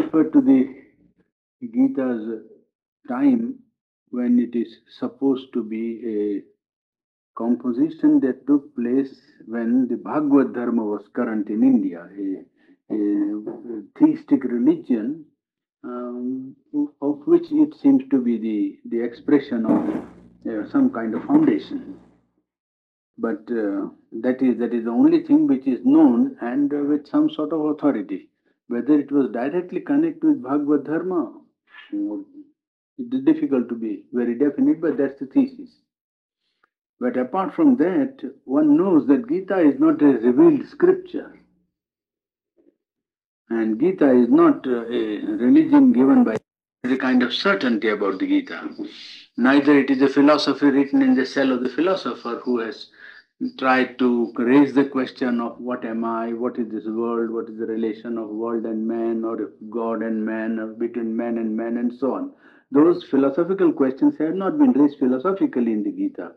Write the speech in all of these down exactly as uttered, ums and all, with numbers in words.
refer to the Gita's time when it is supposed to be a composition that took place when the Bhagavad Dharma was current in India, a, a theistic religion um, of which it seems to be the, the expression of uh, some kind of foundation. But uh, that is that is the only thing which is known and uh, with some sort of authority. Whether it was directly connected with Bhagavad Dharma, it is difficult to be very definite, but that's the thesis. But apart from that, one knows that Gita is not a revealed scripture. And Gita is not uh, a religion given by a kind of certainty about the Gita. Neither it is a philosophy written in the cell of the philosopher who has tried to raise the question of what am I, what is this world, what is the relation of world and man, or God and man, or between man and man, and so on. Those philosophical questions have not been raised philosophically in the Gita.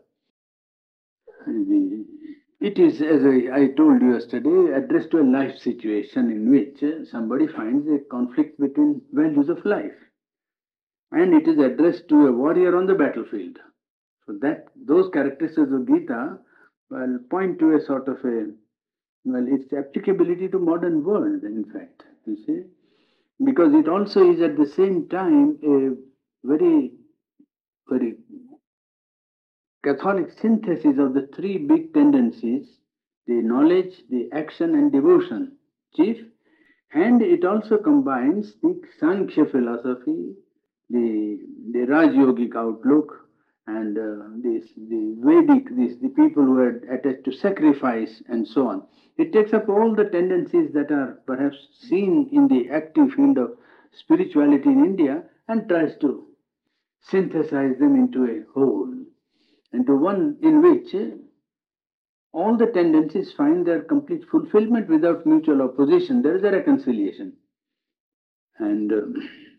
It is, as I, I told you yesterday, addressed to a life situation in which somebody finds a conflict between values of life. And it is addressed to a warrior on the battlefield. So that those characteristics of Gita well, point to a sort of a, well, its applicability to modern world, in fact, you see. Because it also is at the same time a very, very Catholic synthesis of the three big tendencies, the knowledge, the action and devotion, chief, and it also combines the Sankhya philosophy, the, the Rajyogic outlook, and uh, this, the Vedic, this, the people who are attached to sacrifice and so on. It takes up all the tendencies that are perhaps seen in the active field of spirituality in India and tries to synthesize them into a whole, into one in which all the tendencies find their complete fulfillment without mutual opposition. There is a reconciliation. And um,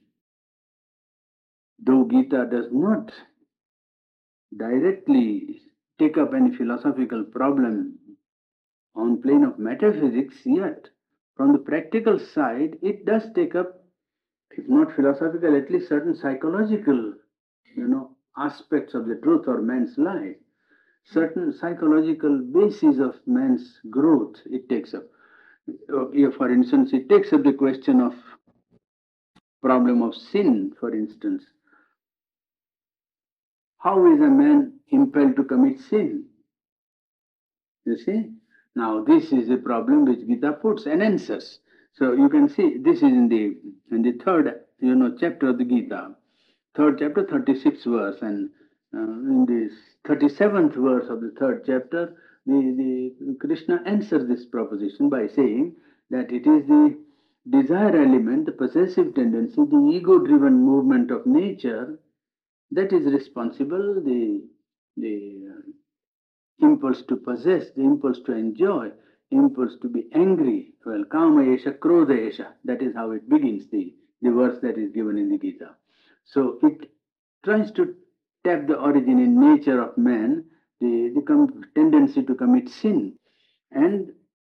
though Gita does not directly take up any philosophical problem on plane of metaphysics, yet from the practical side, it does take up, if not philosophical, at least certain psychological, you know, aspects of the truth or man's life. Certain psychological basis of man's growth it takes up. For instance, it takes up the question of problem of sin, for instance. How is a man impelled to commit sin? You see? Now this is a problem which Gita puts and answers. So you can see this is in the in the third you know chapter of the Gita, third chapter, thirty-sixth verse, and uh, in this thirty-seventh verse of the third chapter, the, the Krishna answers this proposition by saying that it is the desire element, the possessive tendency, the ego-driven movement of nature that is responsible, the the uh, impulse to possess, the impulse to enjoy, impulse to be angry. Well, kama esha, krodha esha. That is how it begins, the, the verse that is given in the Gita. So it tries to tap the origin in nature of man, the, the com- tendency to commit sin. And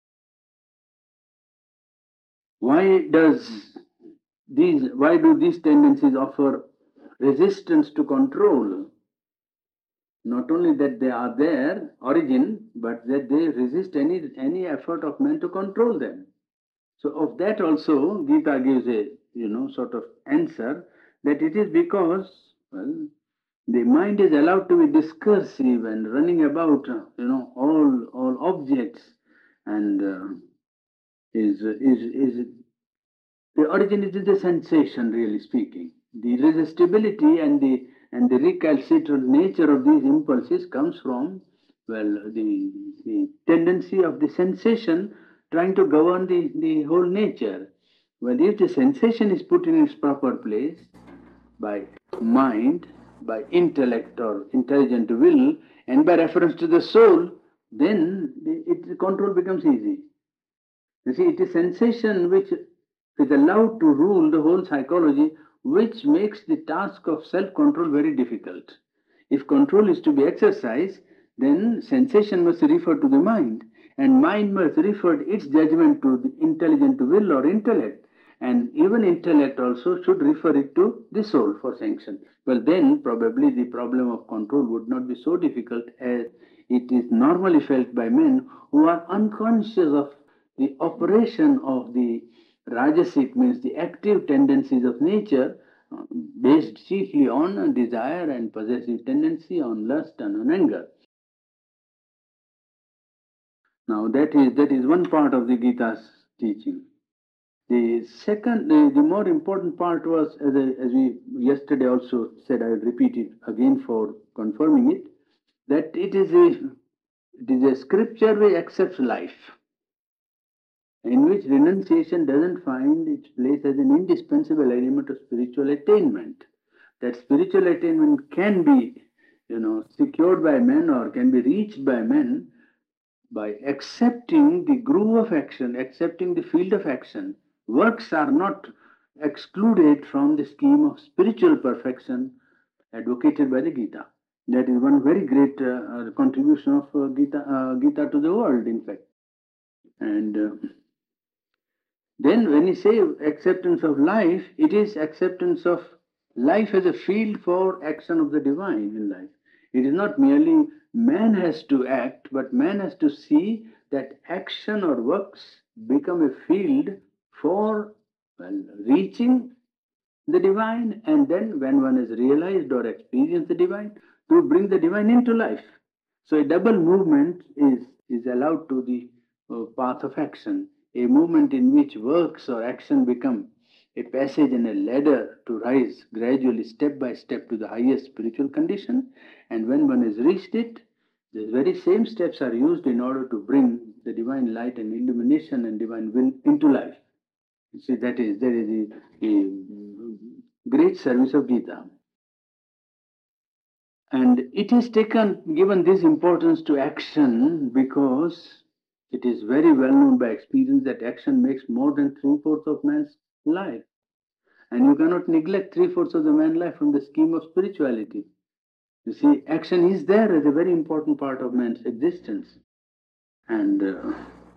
why does these, why do these tendencies offer resistance to control? Not only that they are their origin, but that they resist any, any effort of man to control them. So of that also, Gita gives a, you know, sort of answer that it is because, well, the mind is allowed to be discursive and running about, you know, all all objects, and uh, is is is the origin is the sensation, really speaking. The resistibility and the and the recalcitrant nature of these impulses comes from, well, the, the tendency of the sensation trying to govern the, the whole nature. Well, if the sensation is put in its proper place by mind, by intellect or intelligent will, and by reference to the soul, then the, it, the control becomes easy. You see, it is sensation which is allowed to rule the whole psychology, which makes the task of self-control very difficult. If control is to be exercised, then sensation must refer to the mind, and mind must refer its judgment to the intelligent will or intellect. and even intellect also should refer it to the soul for sanction. Well, then probably the problem of control would not be so difficult, as it is normally felt by men who are unconscious of the operation of the rajasic, means the active tendencies of nature, uh, based chiefly on desire and possessive tendency, on lust and on anger. Now that is that is one part of the Gita's teaching. The second, the, the more important part was, as, I, as we yesterday also said, I will repeat it again for confirming it, that it is a, it is a scripture which accepts life, in which renunciation doesn't find its place as an indispensable element of spiritual attainment. That spiritual attainment can be, you know, secured by men or can be reached by men by accepting the groove of action, accepting the field of action. Works are not excluded from the scheme of spiritual perfection advocated by the Gita. That is one very great uh, contribution of uh, Gita, uh, Gita to the world, in fact. And uh, then when you say acceptance of life, it is acceptance of life as a field for action of the divine in life. It is not merely man has to act, but man has to see that action or works become a field for, well, reaching the divine, and then when one has realized or experienced the divine, to bring the divine into life. So a double movement is, is allowed to the uh, path of action, a movement in which works or action become a passage and a ladder to rise gradually, step by step, to the highest spiritual condition. And when one has reached it, the very same steps are used in order to bring the divine light and illumination and divine will into life. You see, that is, that is the, the great service of Gita. And it is taken, given this importance to action, because it is very well known by experience that action makes more than three-fourths of man's life. And you cannot neglect three-fourths of the man's life from the scheme of spirituality. You see, action is there as a very important part of man's existence. And uh,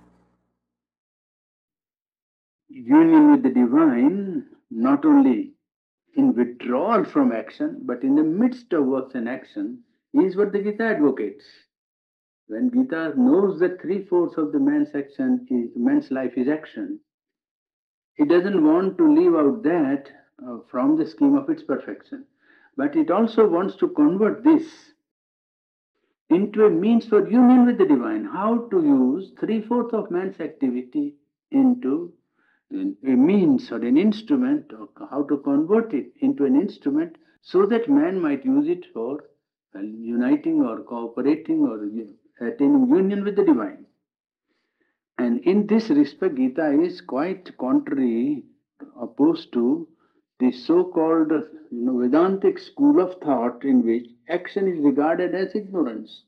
union with the divine, not only in withdrawal from action, but in the midst of works and action, is what the Gita advocates. When Gita knows that three-fourths of the man's action is, man's life is action, it doesn't want to leave out that uh, from the scheme of its perfection. But it also wants to convert this into a means for union with the divine. How to use three-fourths of man's activity into a means or an instrument, or how to convert it into an instrument so that man might use it for, well, uniting or cooperating or attaining union with the divine. And in this respect, Gita is quite contrary, opposed to the so-called, you know, Vedantic school of thought in which action is regarded as ignorance.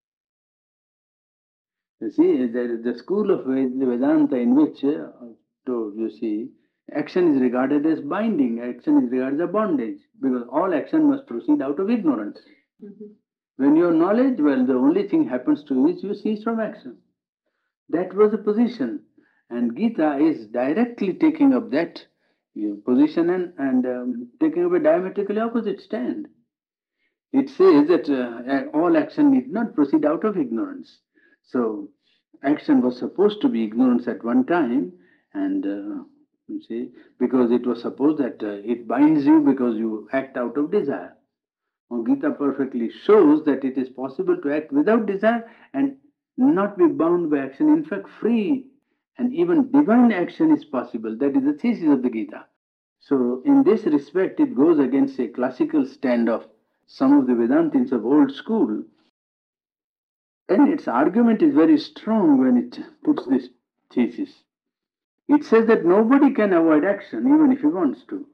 You see, there is the school of Vedanta in which, uh, to, you see, action is regarded as binding, action is regarded as bondage, because all action must proceed out of ignorance. Mm-hmm. When you have knowledge, well, the only thing happens to you is you cease from action. That was the position. And Gita is directly taking up that, you know, position and, and um, taking up a diametrically opposite stand. It says that uh, all action need not proceed out of ignorance. So action was supposed to be ignorance at one time, and uh, you see, because it was supposed that uh, it binds you because you act out of desire. Now, Gita perfectly shows that it is possible to act without desire and not be bound by action. In fact, free and even divine action is possible. That is the thesis of the Gita. So in this respect, it goes against a classical stand of some of the Vedantins of old school. And its argument is very strong when it puts this thesis. It says that nobody can avoid action, even if he wants to.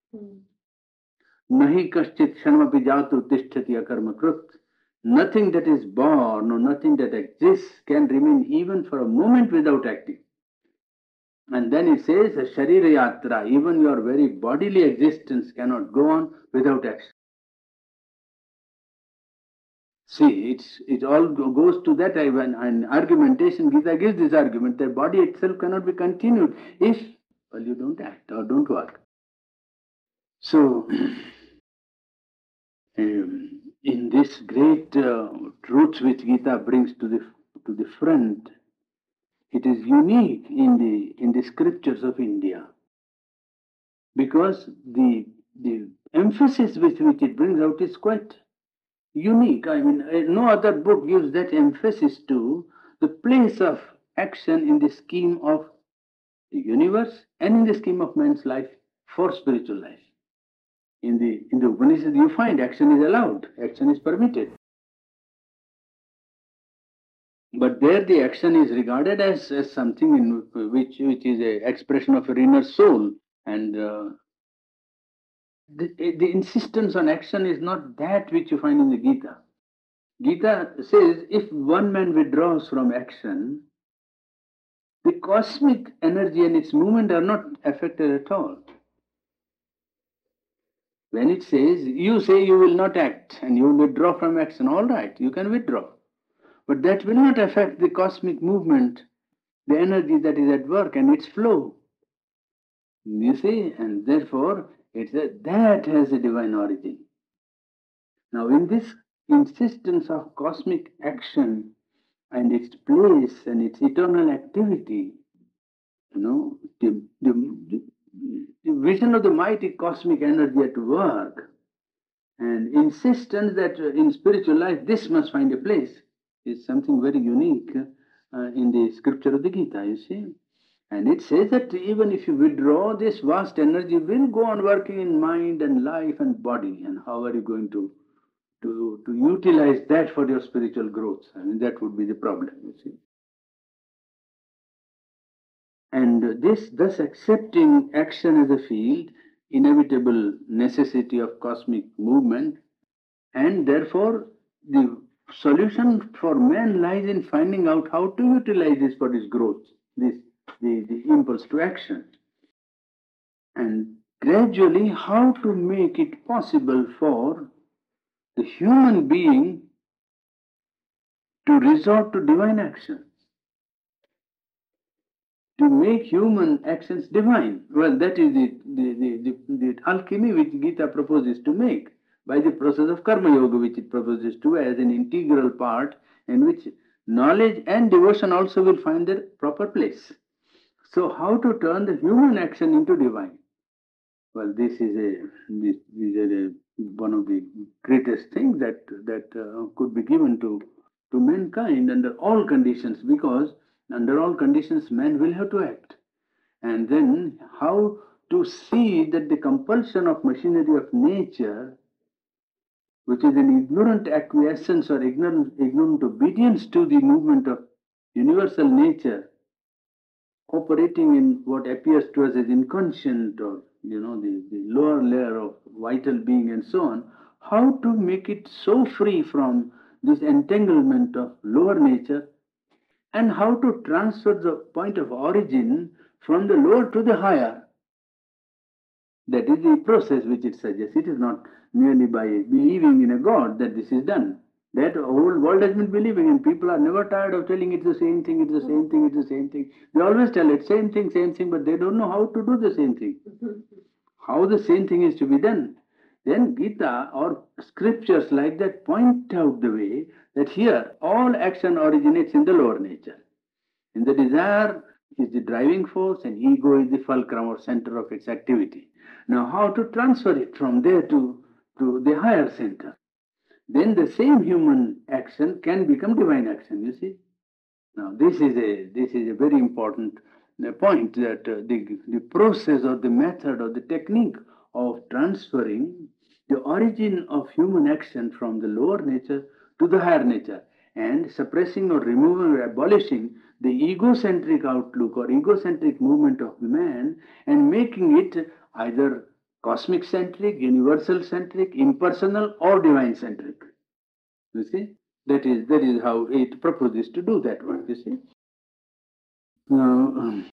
Nahi kaschit kshanamapi jatu tishtati akarma krut. Nothing that is born or nothing that exists can remain even for a moment without acting. And then it says, Sharira Yatra, even your very bodily existence cannot go on without action. See, it's, it all goes to that an argumentation. Gita gives this argument that body itself cannot be continued if well, you don't act or don't work. So, um, in this great uh, truth which Gita brings to the to the front, it is unique in the in the scriptures of India, because the the emphasis with which it brings out is quite unique. I mean, uh, no other book gives that emphasis to the place of action in the scheme of the universe and in the scheme of man's life for spiritual life. In the in the Upanishad, you find action is allowed, action is permitted. But there the action is regarded as, as something in which which is a expression of your inner soul, and uh, the, the insistence on action is not that which you find in the Gita. Gita says if one man withdraws from action, the cosmic energy and its movement are not affected at all. When it says, you say you will not act and you will withdraw from action, all right, you can withdraw. But that will not affect the cosmic movement, the energy that is at work and its flow. You see, and therefore it's a, that has a divine origin. Now, in this insistence of cosmic action and its place and its eternal activity, you know, the, the, the vision of the mighty cosmic energy at work and insistence that uh, in spiritual life this must find a place is something very unique uh, in the scripture of the Gita, you see. And it says that even if you withdraw, this vast energy will go on working in mind and life and body. And how are you going to, to, to utilize that for your spiritual growth? I mean, that would be the problem, you see. And this, thus accepting action as a field, inevitable necessity of cosmic movement, and therefore the solution for man lies in finding out how to utilize this for his growth, this the, the impulse to action, and gradually how to make it possible for the human being to resort to divine actions, to make human actions divine. Well, that is the, the, the, the, the alchemy which Gita proposes to make by the process of Karma Yoga, which it proposes to as an integral part in which knowledge and devotion also will find their proper place. So, how to turn the human action into divine? Well, this is a this, this is a, one of the greatest things that that uh, could be given to to mankind under all conditions, because under all conditions man will have to act. And then how to see that the compulsion of machinery of nature, which is an ignorant acquiescence or ignorant, ignorant obedience to the movement of universal nature, operating in what appears to us as inconscient or you know the, the lower layer of vital being and so on, how to make it so free from this entanglement of lower nature, and how to transfer the point of origin from the lower to the higher. That is the process which it suggests. It is not merely by believing in a God that this is done. That whole world has been believing, and people are never tired of telling it's the same thing, it's the same thing, it's the same thing. They always tell it, same thing, same thing, but they don't know how to do the same thing. How the same thing is to be done. Then Gita or scriptures like that point out the way that here all action originates in the lower nature. In the desire is the driving force, and ego is the fulcrum or center of its activity. Now, how to transfer it from there to, to the higher center? Then the same human action can become divine action, you see. Now, this is a, this is a very important uh, point, that uh, the, the process or the method or the technique of transferring the origin of human action from the lower nature to the higher nature, and suppressing or removing or abolishing the egocentric outlook or egocentric movement of man, and making it either cosmic centric, universal centric, impersonal, or divine centric. You see, that is that is how it proposes to do that work. You see, now um,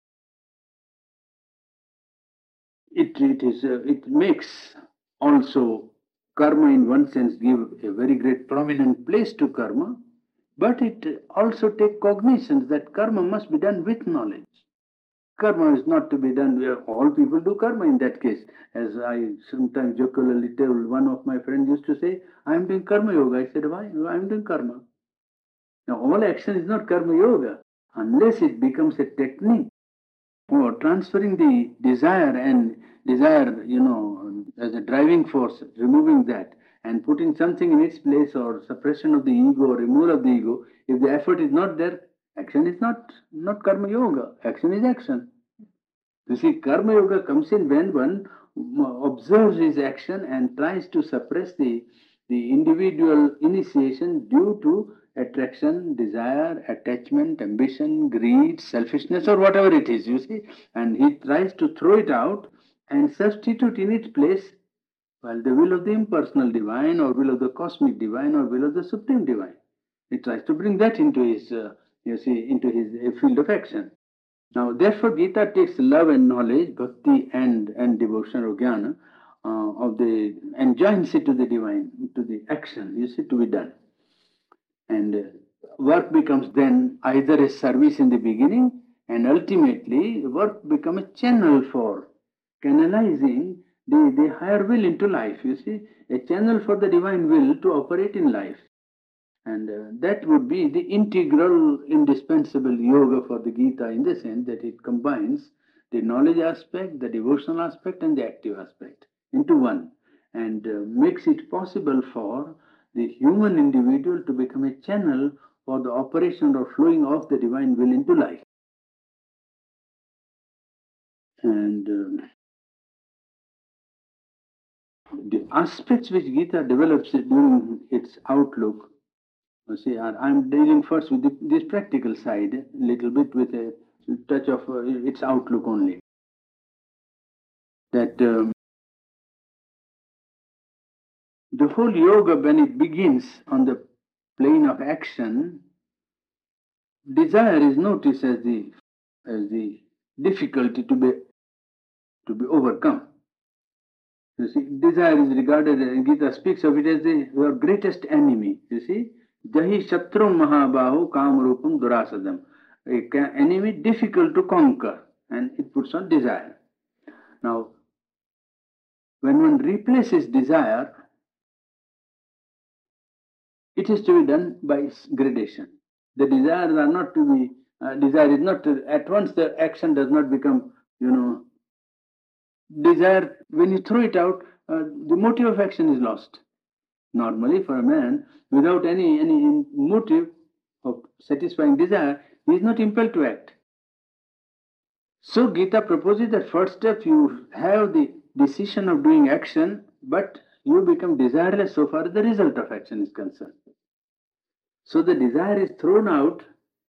it it is uh, it makes also karma in one sense give a very great prominent place to karma, but it also take cognizance that karma must be done with knowledge. Karma is not to be done. We are, all people do karma in that case. As I sometimes jocularly tell, one of my friends used to say, I am doing karma yoga. I said, why? I am doing karma. Now, all action is not karma yoga unless it becomes a technique for transferring the desire and desire, you know, as a driving force, removing that and putting something in its place, or suppression of the ego or removal of the ego. If the effort is not there, action is not, not karma yoga. Action is action. You see, karma yoga comes in when one observes his action and tries to suppress the, the individual initiation due to attraction, desire, attachment, ambition, greed, selfishness, or whatever it is, you see. And he tries to throw it out and substitute in its place, well, the will of the impersonal divine, or will of the cosmic divine, or will of the supreme divine. He tries to bring that into his, uh, you see, into his uh, field of action. Now, therefore, Gita takes love and knowledge, bhakti and, and devotion or jnana, uh, of the, and joins it to the divine, to the action, you see, to be done. And uh, work becomes then either a service in the beginning, and ultimately work becomes a channel for canalizing the, the higher will into life, you see, a channel for the divine will to operate in life. And uh, that would be the integral, indispensable yoga for the Gita, in the sense that it combines the knowledge aspect, the devotional aspect, and the active aspect into one, and uh, makes it possible for the human individual to become a channel for the operation or flowing of the divine will into life. And um, the aspects which Gita develops during its outlook, you see, I'm dealing first with the, this practical side, a little bit with a touch of uh, its outlook only. That um, the whole yoga, when it begins on the plane of action, desire is noticed as the as the difficulty to be to be overcome. You see, desire is regarded, and Gita speaks of it as the your greatest enemy. You see, Jahi Shatrum Mahabahu Kamrupam Durasadam. An enemy difficult to conquer, and it puts on desire. Now, when one replaces desire, it is to be done by gradation. The desires are not to be, uh, desire is not to, at once the action does not become, you know, desire, when you throw it out, uh, the motive of action is lost. Normally, for a man, without any, any motive of satisfying desire, he is not impelled to act. So Gita proposes that first step you have the decision of doing action, but you become desireless so far as the result of action is concerned. So the desire is thrown out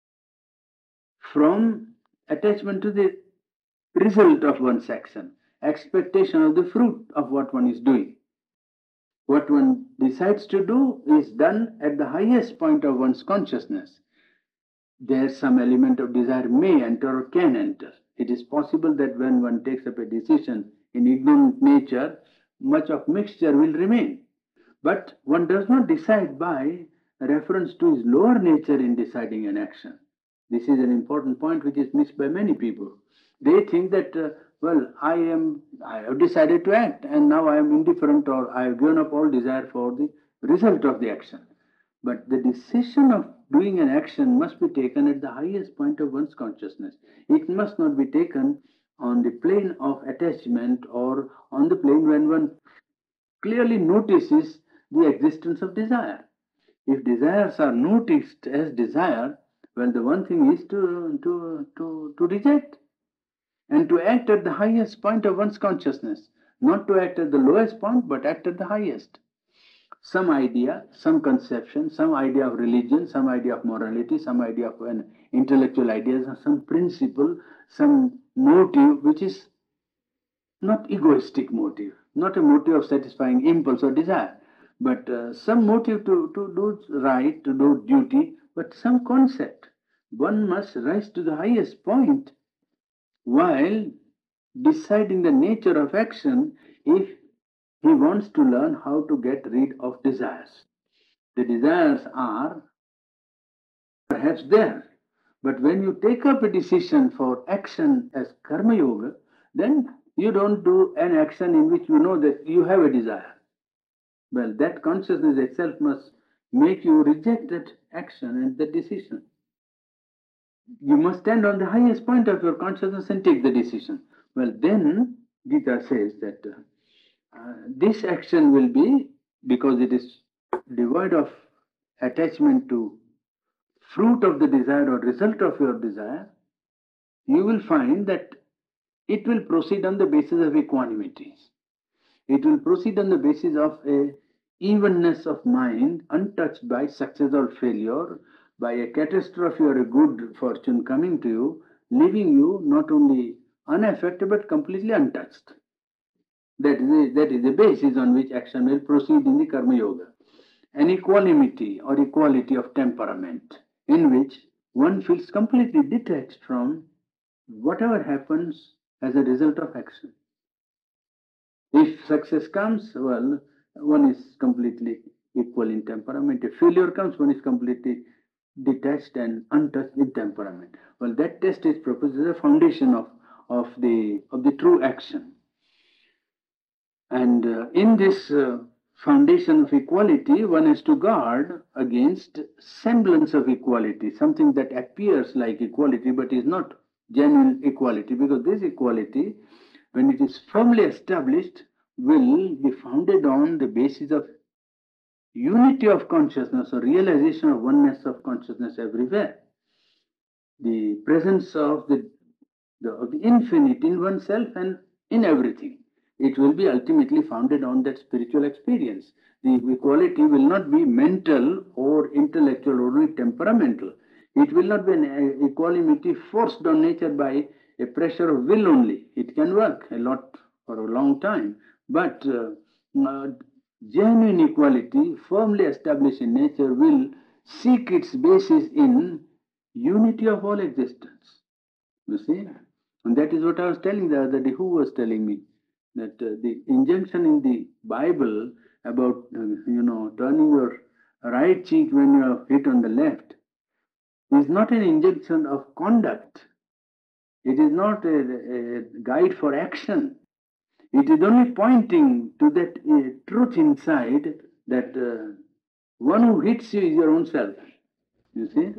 from attachment to the result of one's action, expectation of the fruit of what one is doing. What one decides to do is done at the highest point of one's consciousness. There's some element of desire may enter or can enter. It is possible that when one takes up a decision in ignorant nature, much of mixture will remain. But one does not decide by reference to his lower nature in deciding an action. This is an important point which is missed by many people. They think that, uh, well, I am, I have decided to act, and now I am indifferent, or I have given up all desire for the result of the action. But the decision of doing an action must be taken at the highest point of one's consciousness. It must not be taken on the plane of attachment, or on the plane when one clearly notices the existence of desire. If desires are noticed as desire, well, the one thing is to, to, to, to reject and to act at the highest point of one's consciousness. Not to act at the lowest point, but act at the highest. Some idea, some conception, some idea of religion, some idea of morality, some idea of an intellectual ideas, some principle, some motive which is not egoistic motive, not a motive of satisfying impulse or desire, but uh, some motive to, to do right, to do duty, but some concept. One must rise to the highest point while deciding the nature of action if he wants to learn how to get rid of desires. The desires are perhaps there, But when you take up a decision for action as karma yoga, then you don't do an action in which you know that you have a desire. Well, that consciousness itself must make you reject that action and the decision. You must stand on the highest point of your consciousness and take the decision. Well, then Gita says that uh, uh, this action will be, because it is devoid of attachment to fruit of the desire or result of your desire, you will find that it will proceed on the basis of equanimity. It will proceed on the basis of a evenness of mind, untouched by success or failure, by a catastrophe or a good fortune coming to you, leaving you not only unaffected but completely untouched. That is, the, that is the basis on which action will proceed in the Karma Yoga. An equanimity or equality of temperament, in which one feels completely detached from whatever happens as a result of action. If success comes, well, one is completely equal in temperament. If failure comes, one is completely detached and untouched in temperament. Well, that test is proposed as a foundation of, of, the, of the true action. And uh, in this uh, foundation of equality, one has to guard against semblance of equality, something that appears like equality but is not genuine equality, because this equality, when it is firmly established, will be founded on the basis of unity of consciousness or realization of oneness of consciousness everywhere. The presence of the, the, of the infinite in oneself and in everything. It will be ultimately founded on that spiritual experience. The equality will not be mental or intellectual or only temperamental. It will not be an equality forced on nature by a pressure of will only. It can work a lot for a long time, but uh, uh, genuine equality, firmly established in nature, will seek its basis in unity of all existence. You see? And that is what I was telling the other day. Who was telling me that uh, the injunction in the Bible about, uh, you know, turning your right cheek when you are hit on the left is not an injunction of conduct. It is not a, a guide for action. It is only pointing to that uh, truth inside that uh, one who hits you is your own self. You see?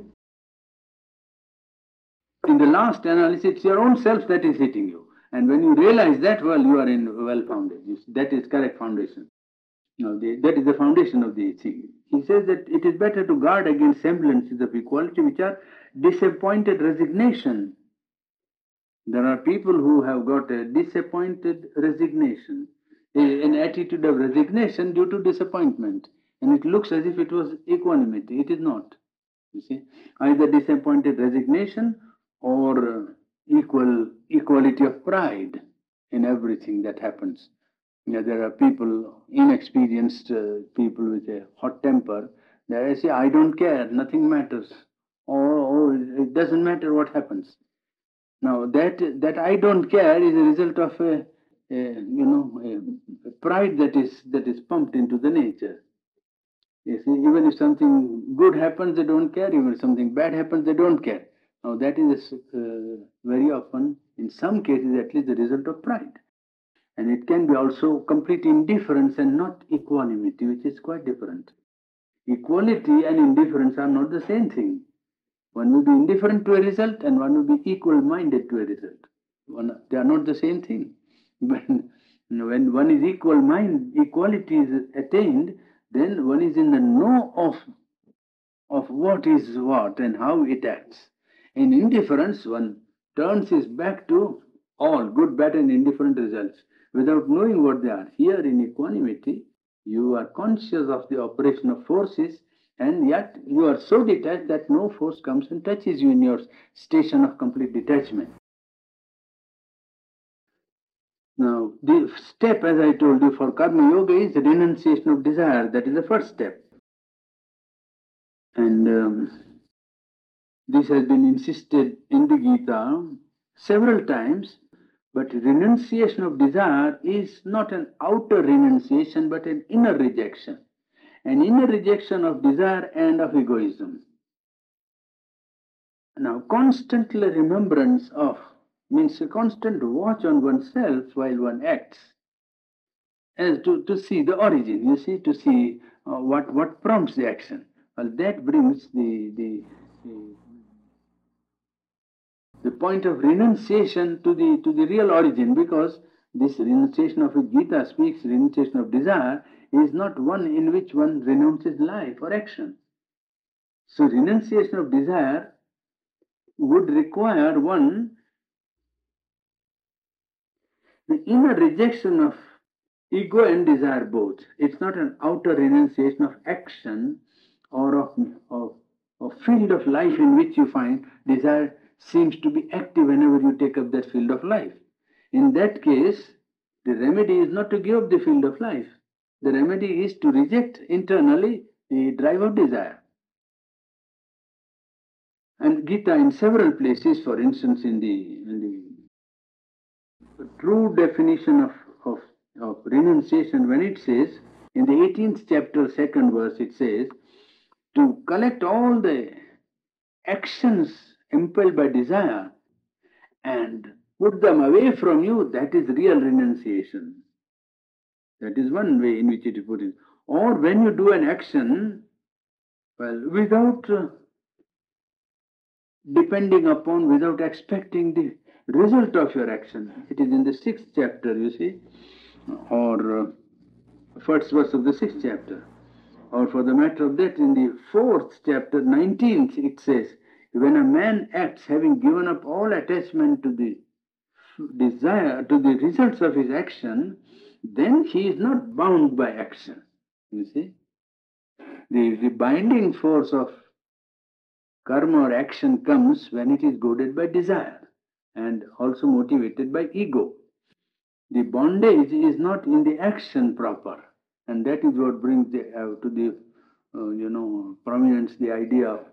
In the last analysis, it's your own self that is hitting you. And when you realize that, well, you are in well founded. That is correct foundation. No, the, that is the foundation of the thing. He says that it is better to guard against semblances of equality, which are disappointed resignation. There are people who have got a disappointed resignation, a, an attitude of resignation due to disappointment. And it looks as if it was equanimity. It is not. You see, either disappointed resignation or uh, equal equality of pride in everything that happens. Yeah, there are people, inexperienced uh, people with a hot temper. They say, I don't care, nothing matters. Or, or it doesn't matter what happens. Now, that, that I don't care is a result of a, a you know, a, a pride that is, that is pumped into the nature. You see, even if something good happens, they don't care. Even if something bad happens, they don't care. Now, that is uh, very often, in some cases at least, the result of pride. And it can be also complete indifference and not equanimity, which is quite different. Equality and indifference are not the same thing. One will be indifferent to a result and one will be equal-minded to a result. One, they are not the same thing. When, when one is equal mind, equality is attained, then one is in the know of, of what is what and how it acts. In indifference, one turns his back to all good, bad, and indifferent results without knowing what they are. Here in equanimity, you are conscious of the operation of forces, and yet you are so detached that no force comes and touches you in your station of complete detachment. Now, the step, as I told you, for Karma Yoga is the renunciation of desire. That is the first step. And um, this has been insisted in the Gita several times. But renunciation of desire is not an outer renunciation, but an inner rejection. An inner rejection of desire and of egoism. Now, constantly remembrance of means a constant watch on oneself while one acts, as to, to see the origin, you see, to see uh, what, what prompts the action. Well, that brings the, the, the, the point of renunciation to the, to the real origin, because this renunciation of which Gita speaks, renunciation of desire, is not one in which one renounces life or action. So, renunciation of desire would require one the inner rejection of ego and desire both. It's not an outer renunciation of action or of, of, of field of life in which you find desire seems to be active whenever you take up that field of life. In that case, the remedy is not to give up the field of life. The remedy is to reject internally the drive of desire. And Gita in several places, for instance, in the, in the true definition of, of, of renunciation, when it says, in the eighteenth chapter, second verse, it says, to collect all the actions impelled by desire and put them away from you, that is real renunciation. That is one way in which it is put in. Or when you do an action, well, without uh, depending upon, without expecting the result of your action. It is in the sixth chapter, you see, or uh, first verse of the sixth chapter. Or for the matter of that, in the fourth chapter, nineteenth, it says, when a man acts having given up all attachment to the desire, to the results of his action, then he is not bound by action. You see? The, the binding force of karma or action comes when it is goaded by desire and also motivated by ego. The bondage is not in the action proper, and that is what brings the, uh, to the uh, you know prominence the idea of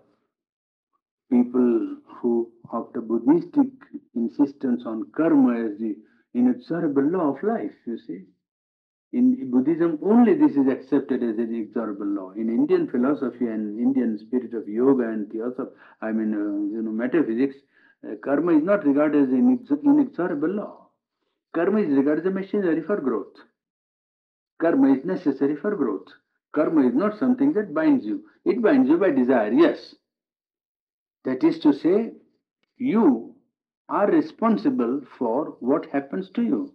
people who, after Buddhistic insistence on karma as the inexorable law of life, you see. In Buddhism, only this is accepted as an inexorable law. In Indian philosophy and Indian spirit of yoga and theosophy, I mean, uh, you know, metaphysics, uh, karma is not regarded as an inexorable law. Karma is regarded as a machinery for growth. Karma is necessary for growth. Karma is not something that binds you. It binds you by desire, yes. That is to say, you are responsible for what happens to you.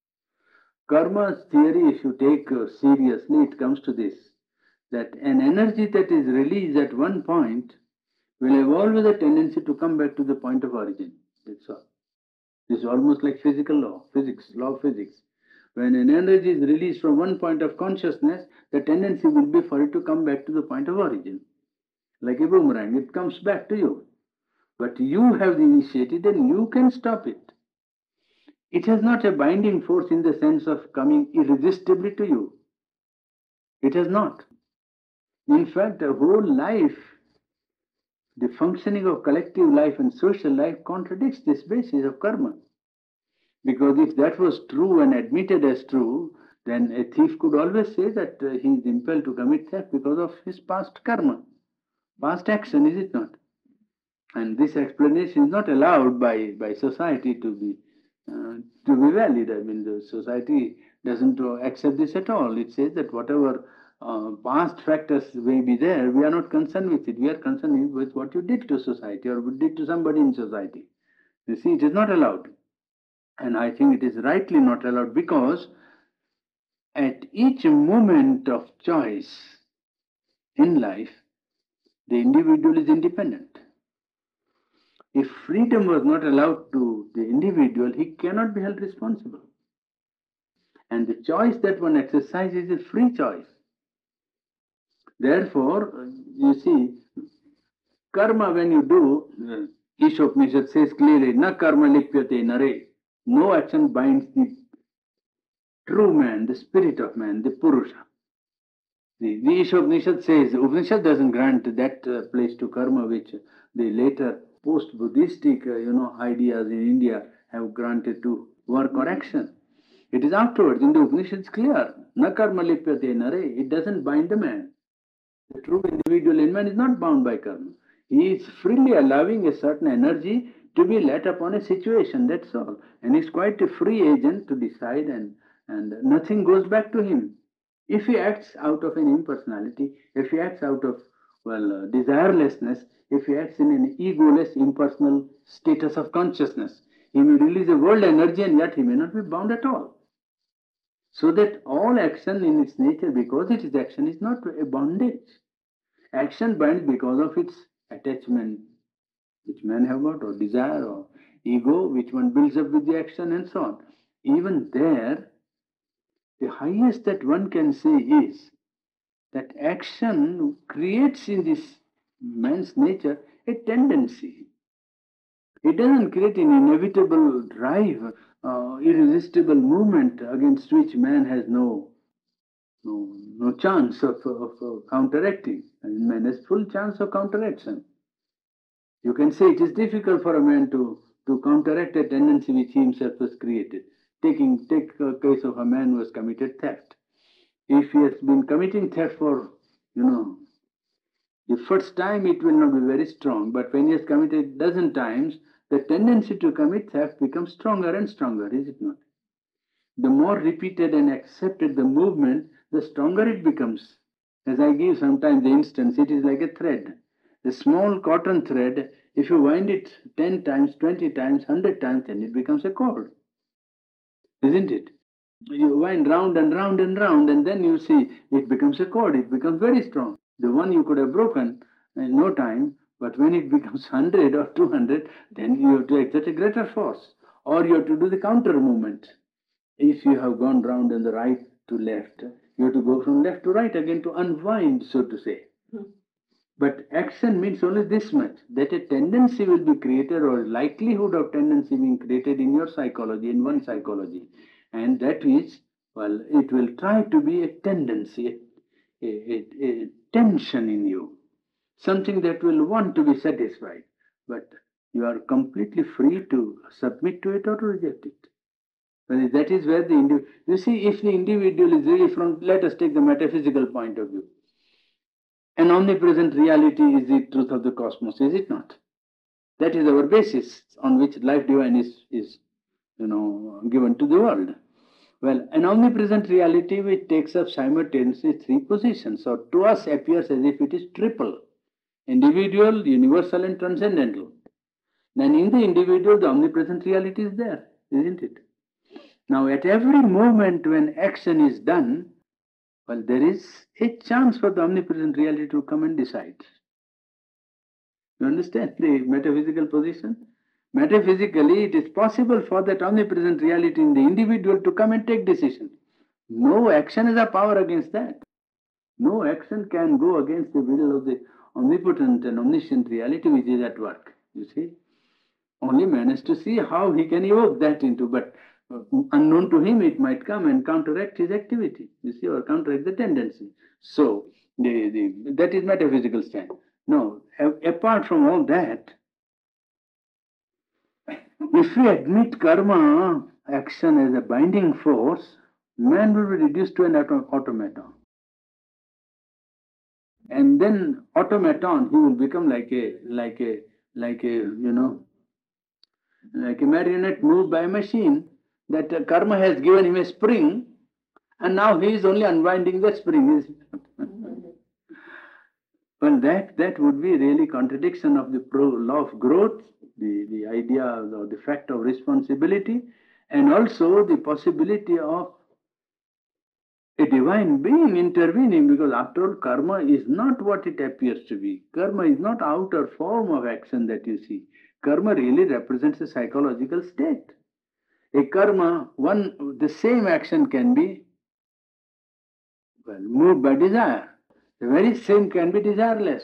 Karma's theory, if you take uh, seriously, it comes to this, that an energy that is released at one point will evolve with a tendency to come back to the point of origin. That's all. This is almost like physical law, physics, law of physics. When an energy is released from one point of consciousness, the tendency will be for it to come back to the point of origin. Like a boomerang, it comes back to you. But you have the initiative, then you can stop it. It has not a binding force in the sense of coming irresistibly to you. It has not. In fact, the whole life, the functioning of collective life and social life contradicts this basis of karma. Because if that was true and admitted as true, then a thief could always say that uh, he is impelled to commit theft because of his past karma, past action, is it not? And this explanation is not allowed by, by society to be uh, to be valid. I mean, the society doesn't uh, accept this at all. It says that whatever uh, past factors may be there, we are not concerned with it. We are concerned with what you did to society or did to somebody in society. You see, it is not allowed. And I think it is rightly not allowed because at each moment of choice in life, the individual is independent. If freedom was not allowed to the individual, he cannot be held responsible. And the choice that one exercises is free choice. Therefore, you see, karma when you do, uh, Ishopanishad says clearly, na karma lipyate nare. No action binds the true man, the spirit of man, the Purusha. The, the Ishopanishad says, Upanishad doesn't grant that uh, place to karma which the later post-Buddhistic uh, you know, ideas in India have granted to work or action. It is afterwards, in the Upanishad it's clear, na karma lipyate nare, it doesn't bind the man. The true individual in man is not bound by karma. He is freely allowing a certain energy to be let upon a situation, that's all. And he's quite a free agent to decide, and, and nothing goes back to him. If he acts out of an impersonality, if he acts out of, well, uh, desirelessness, if he acts in an egoless, impersonal status of consciousness, he may release a world energy and yet he may not be bound at all. So that all action in its nature, because it is action, is not a bondage. Action binds because of its attachment, which men have got, or desire, or ego, which one builds up with the action, and so on. Even there, the highest that one can say is that action creates in this man's nature a tendency. It doesn't create an inevitable drive, uh, irresistible movement against which man has no no, no chance of, of, of counteracting. And man has full chance of counteraction. You can say it is difficult for a man to, to counteract a tendency which he himself has created. Taking take a case of a man who has committed theft. If he has been committing theft for, you know, the first time it will not be very strong, but when he has committed dozen times, the tendency to commit theft becomes stronger and stronger, is it not? The more repeated and accepted the movement, the stronger it becomes. As I give sometimes the instance, it is like a thread. A small cotton thread, if you wind it ten times, twenty times, one hundred times, then it becomes a cord. Isn't it? You wind round and round and round, and then you see it becomes a cord, it becomes very strong. The one you could have broken in no time, but when it becomes one hundred or two hundred, then you have to exert a greater force. Or you have to do the counter movement. If you have gone round in the right to left, you have to go from left to right again to unwind, so to say. Hmm. But action means only this much, that a tendency will be created, or likelihood of tendency being created in your psychology, in one psychology. And that is, well, it will try to be a tendency, a, a, a tension in you, something that will want to be satisfied. But you are completely free to submit to it or to reject it. Well, that is where the individual, you see, if the individual is really from, let us take the metaphysical point of view. An omnipresent reality is the truth of the cosmos, is it not? That is our basis on which life divine is, is you know, given to the world. Well, an omnipresent reality which takes up simultaneously three positions, or to us appears as if it is triple: individual, universal, and transcendental. Then in the individual, the omnipresent reality is there, isn't it? Now, at every moment when action is done, well, there is a chance for the omnipresent reality to come and decide. You understand the metaphysical position? Metaphysically, it is possible for that omnipresent reality in the individual to come and take decision. No action has a power against that. No action can go against the will of the omnipotent and omniscient reality which is at work. You see? Only man has to see how he can evoke that into, but unknown to him, it might come and counteract his activity, you see, or counteract the tendency. So, the, the, that is metaphysical stand. No, a, apart from all that, if we admit karma action as a binding force, man will be reduced to an automaton. And then automaton, he will become like a, like a, like a, you know, like a marionette moved by a machine. That uh, karma has given him a spring, and now he is only unwinding the spring. Well, that, that would be really contradiction of the pro law of growth, the, the idea or the fact of responsibility, and also the possibility of a divine being intervening, because after all, karma is not what it appears to be. Karma is not outer form of action that you see. Karma really represents a psychological state. A karma, one, the same action can be, well, moved by desire. The very same can be desireless.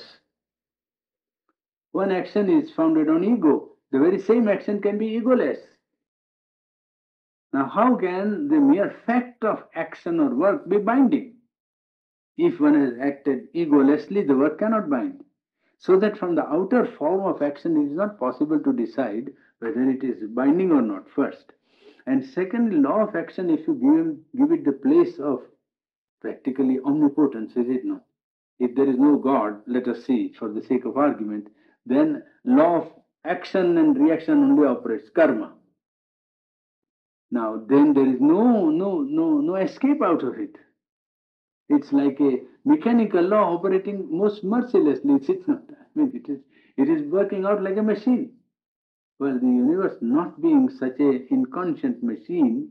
One action is founded on ego. The very same action can be egoless. Now, how can the mere fact of action or work be binding? If one has acted egolessly, the work cannot bind. So that from the outer form of action, it is not possible to decide whether it is binding or not, first. And secondly, law of action, if you give, give it the place of practically omnipotence, is it not? If there is no God, let us see, for the sake of argument, then law of action and reaction only operates, karma. Now then there is no no no no escape out of it. It's like a mechanical law operating most mercilessly. It's not. I mean, it is it is working out like a machine. Well, the universe not being such a inconscient machine,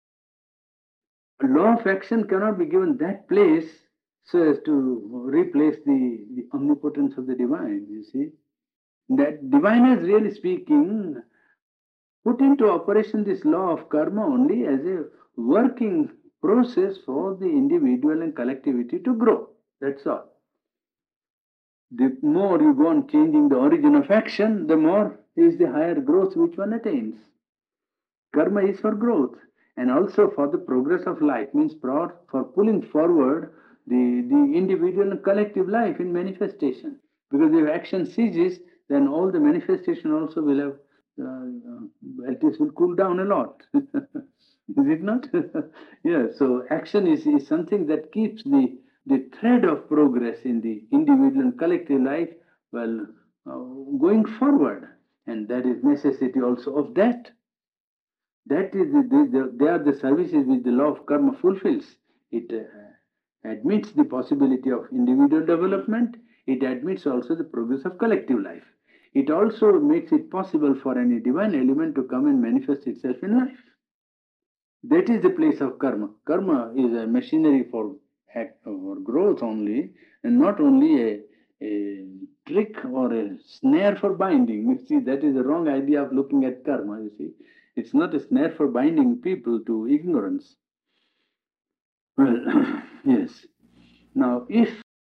law of action cannot be given that place so as to replace the, the omnipotence of the divine, you see. That divine is really speaking, put into operation this law of karma only as a working process for the individual and collectivity to grow. That's all. The more you go on changing the origin of action, the more is the higher growth which one attains. Karma is for growth and also for the progress of life, means for, for pulling forward the, the individual and collective life in manifestation. Because if action ceases, then all the manifestation also will have, uh, uh, it will cool down a lot. Is it not? Yeah, so action is, is something that keeps the, the thread of progress in the individual and collective life, well, uh, going forward. And that is necessity also of that. That is the, the, the, they are the services which the law of karma fulfills. It uh, admits the possibility of individual development. It admits also the progress of collective life. It also makes it possible for any divine element to come and manifest itself in life. That is the place of karma. Karma is a machinery for act or growth only, and not only a, a trick or a snare for binding. You see, that is the wrong idea of looking at karma, you see. It's not a snare for binding people to ignorance. Well, yes. Now, if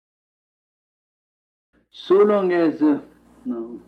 so long as uh, no,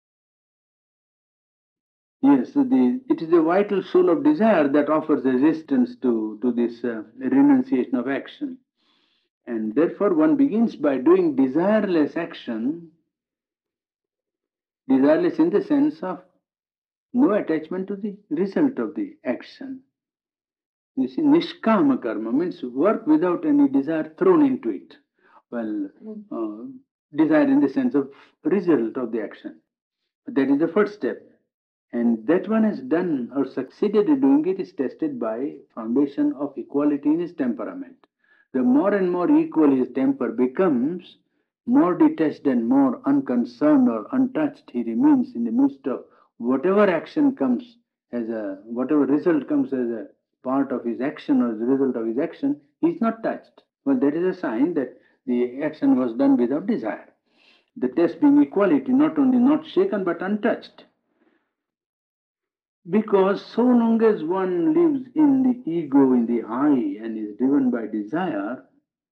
yes, the it is the vital soul of desire that offers resistance to to this uh, renunciation of action, and therefore one begins by doing desireless action. Desireless in the sense of no attachment to the result of the action. You see, nishkama karma means work without any desire thrown into it. Well, uh, desire in the sense of result of the action. That is the first step. And that one has done or succeeded in doing it is tested by foundation of equality in his temperament. The more and more equal his temper becomes, more detached and more unconcerned or untouched he remains in the midst of whatever action comes as a, whatever result comes as a part of his action or as a result of his action, he is not touched. Well, that is a sign that the action was done without desire. The test being equality, not only not shaken but untouched. Because so long as one lives in the ego, in the I, and is driven by desire,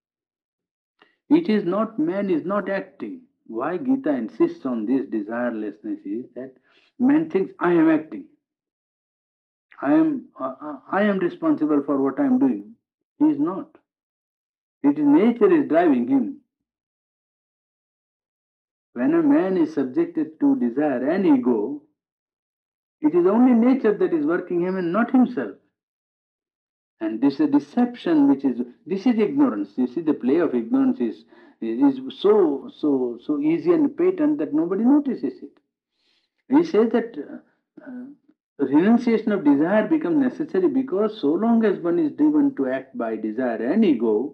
it is not, man is not acting. Why Gita insists on this desirelessness is that man thinks, I am acting. I am, uh, I am responsible for what I am doing. He is not. It is nature is driving him. When a man is subjected to desire and ego, it is only nature that is working him and not himself. And this is a deception which is, this is ignorance. You see, the play of ignorance is, is so, so, so easy and patent that nobody notices it. He says that uh, renunciation of desire becomes necessary because so long as one is driven to act by desire and ego,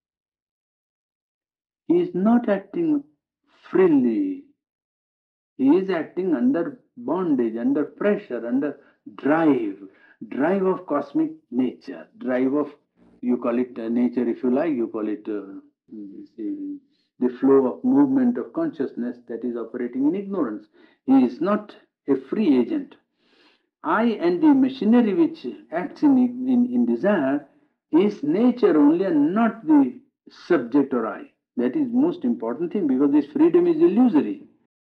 he is not acting freely. He is acting under bondage, under pressure, under drive, drive of cosmic nature, drive of, you call it uh, nature if you like, you call it uh, the, the flow of movement of consciousness that is operating in ignorance. He is not a free agent. I and the machinery which acts in, in, in desire is nature only and not the subject or I. That is most important thing because this freedom is illusory.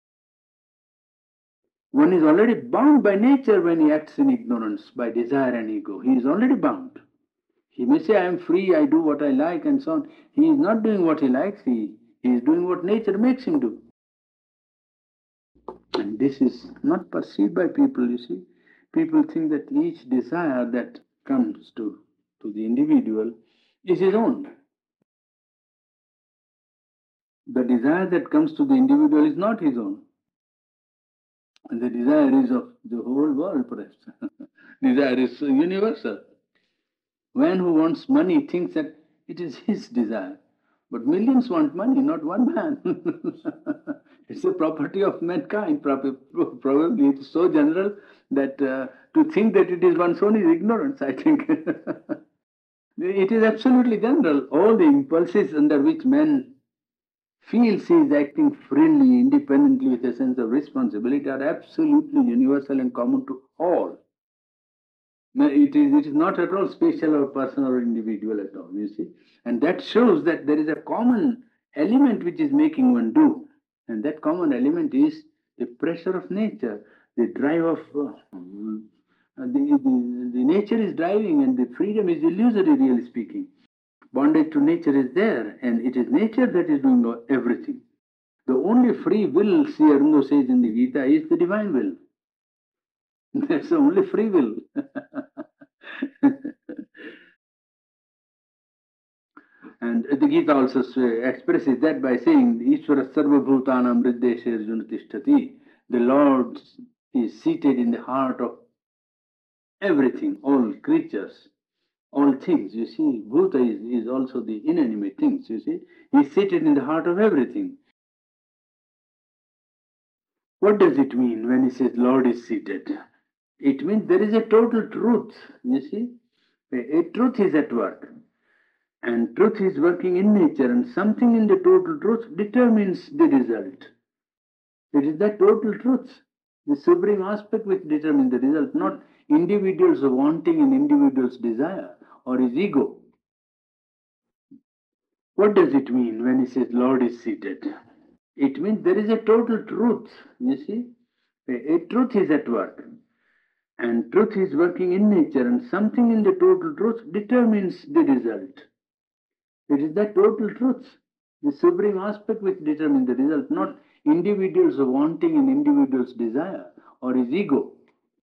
One is already bound by nature when he acts in ignorance, by desire and ego. He is already bound. He may say, I am free, I do what I like, and so on. He is not doing what he likes, he, he is doing what nature makes him do. And this is not perceived by people, you see. People think that each desire that comes to, to the individual is his own. The desire that comes to the individual is not his own. And the desire is of the whole world, perhaps. Desire is universal. Man who wants money thinks that it is his desire. But millions want money, not one man. It's the property of mankind. Probably it's so general that uh, to think that it is one's own is ignorance, I think. It is absolutely general. All the impulses under which man feels he is acting freely, independently, with a sense of responsibility are absolutely universal and common to all. No, it is, it is not at all special or personal or individual at all, you see. And that shows that there is a common element which is making one do. And that common element is the pressure of nature, the drive of uh, the, the, the nature is driving, and the freedom is illusory, really speaking. Bondage to nature is there, and it is nature that is doing everything. The only free will, Sri Aurobindo says in the Gita, is the divine will. That's the only free will. And the Gita also expresses that by saying, Ishvara sarva bhutanam riddeshe arjuna tishtati. The Lord is seated in the heart of everything, all creatures, all things. You see, bhuta is, is also the inanimate things, you see. He is seated in the heart of everything. What does it mean when he says Lord is seated? It means there is a total truth, you see. A, a truth is at work. And truth is working in nature, and something in the total truth determines the result. It is that total truth, the supreme aspect which determines the result, not individuals wanting in individual's desire or his ego. What does it mean when he says Lord is seated? It means there is a total truth, you see. A, a truth is at work. And truth is working in nature, and something in the total truth determines the result. It is that total truth, the supreme aspect which determines the result, not individuals wanting in individual's desire or his ego.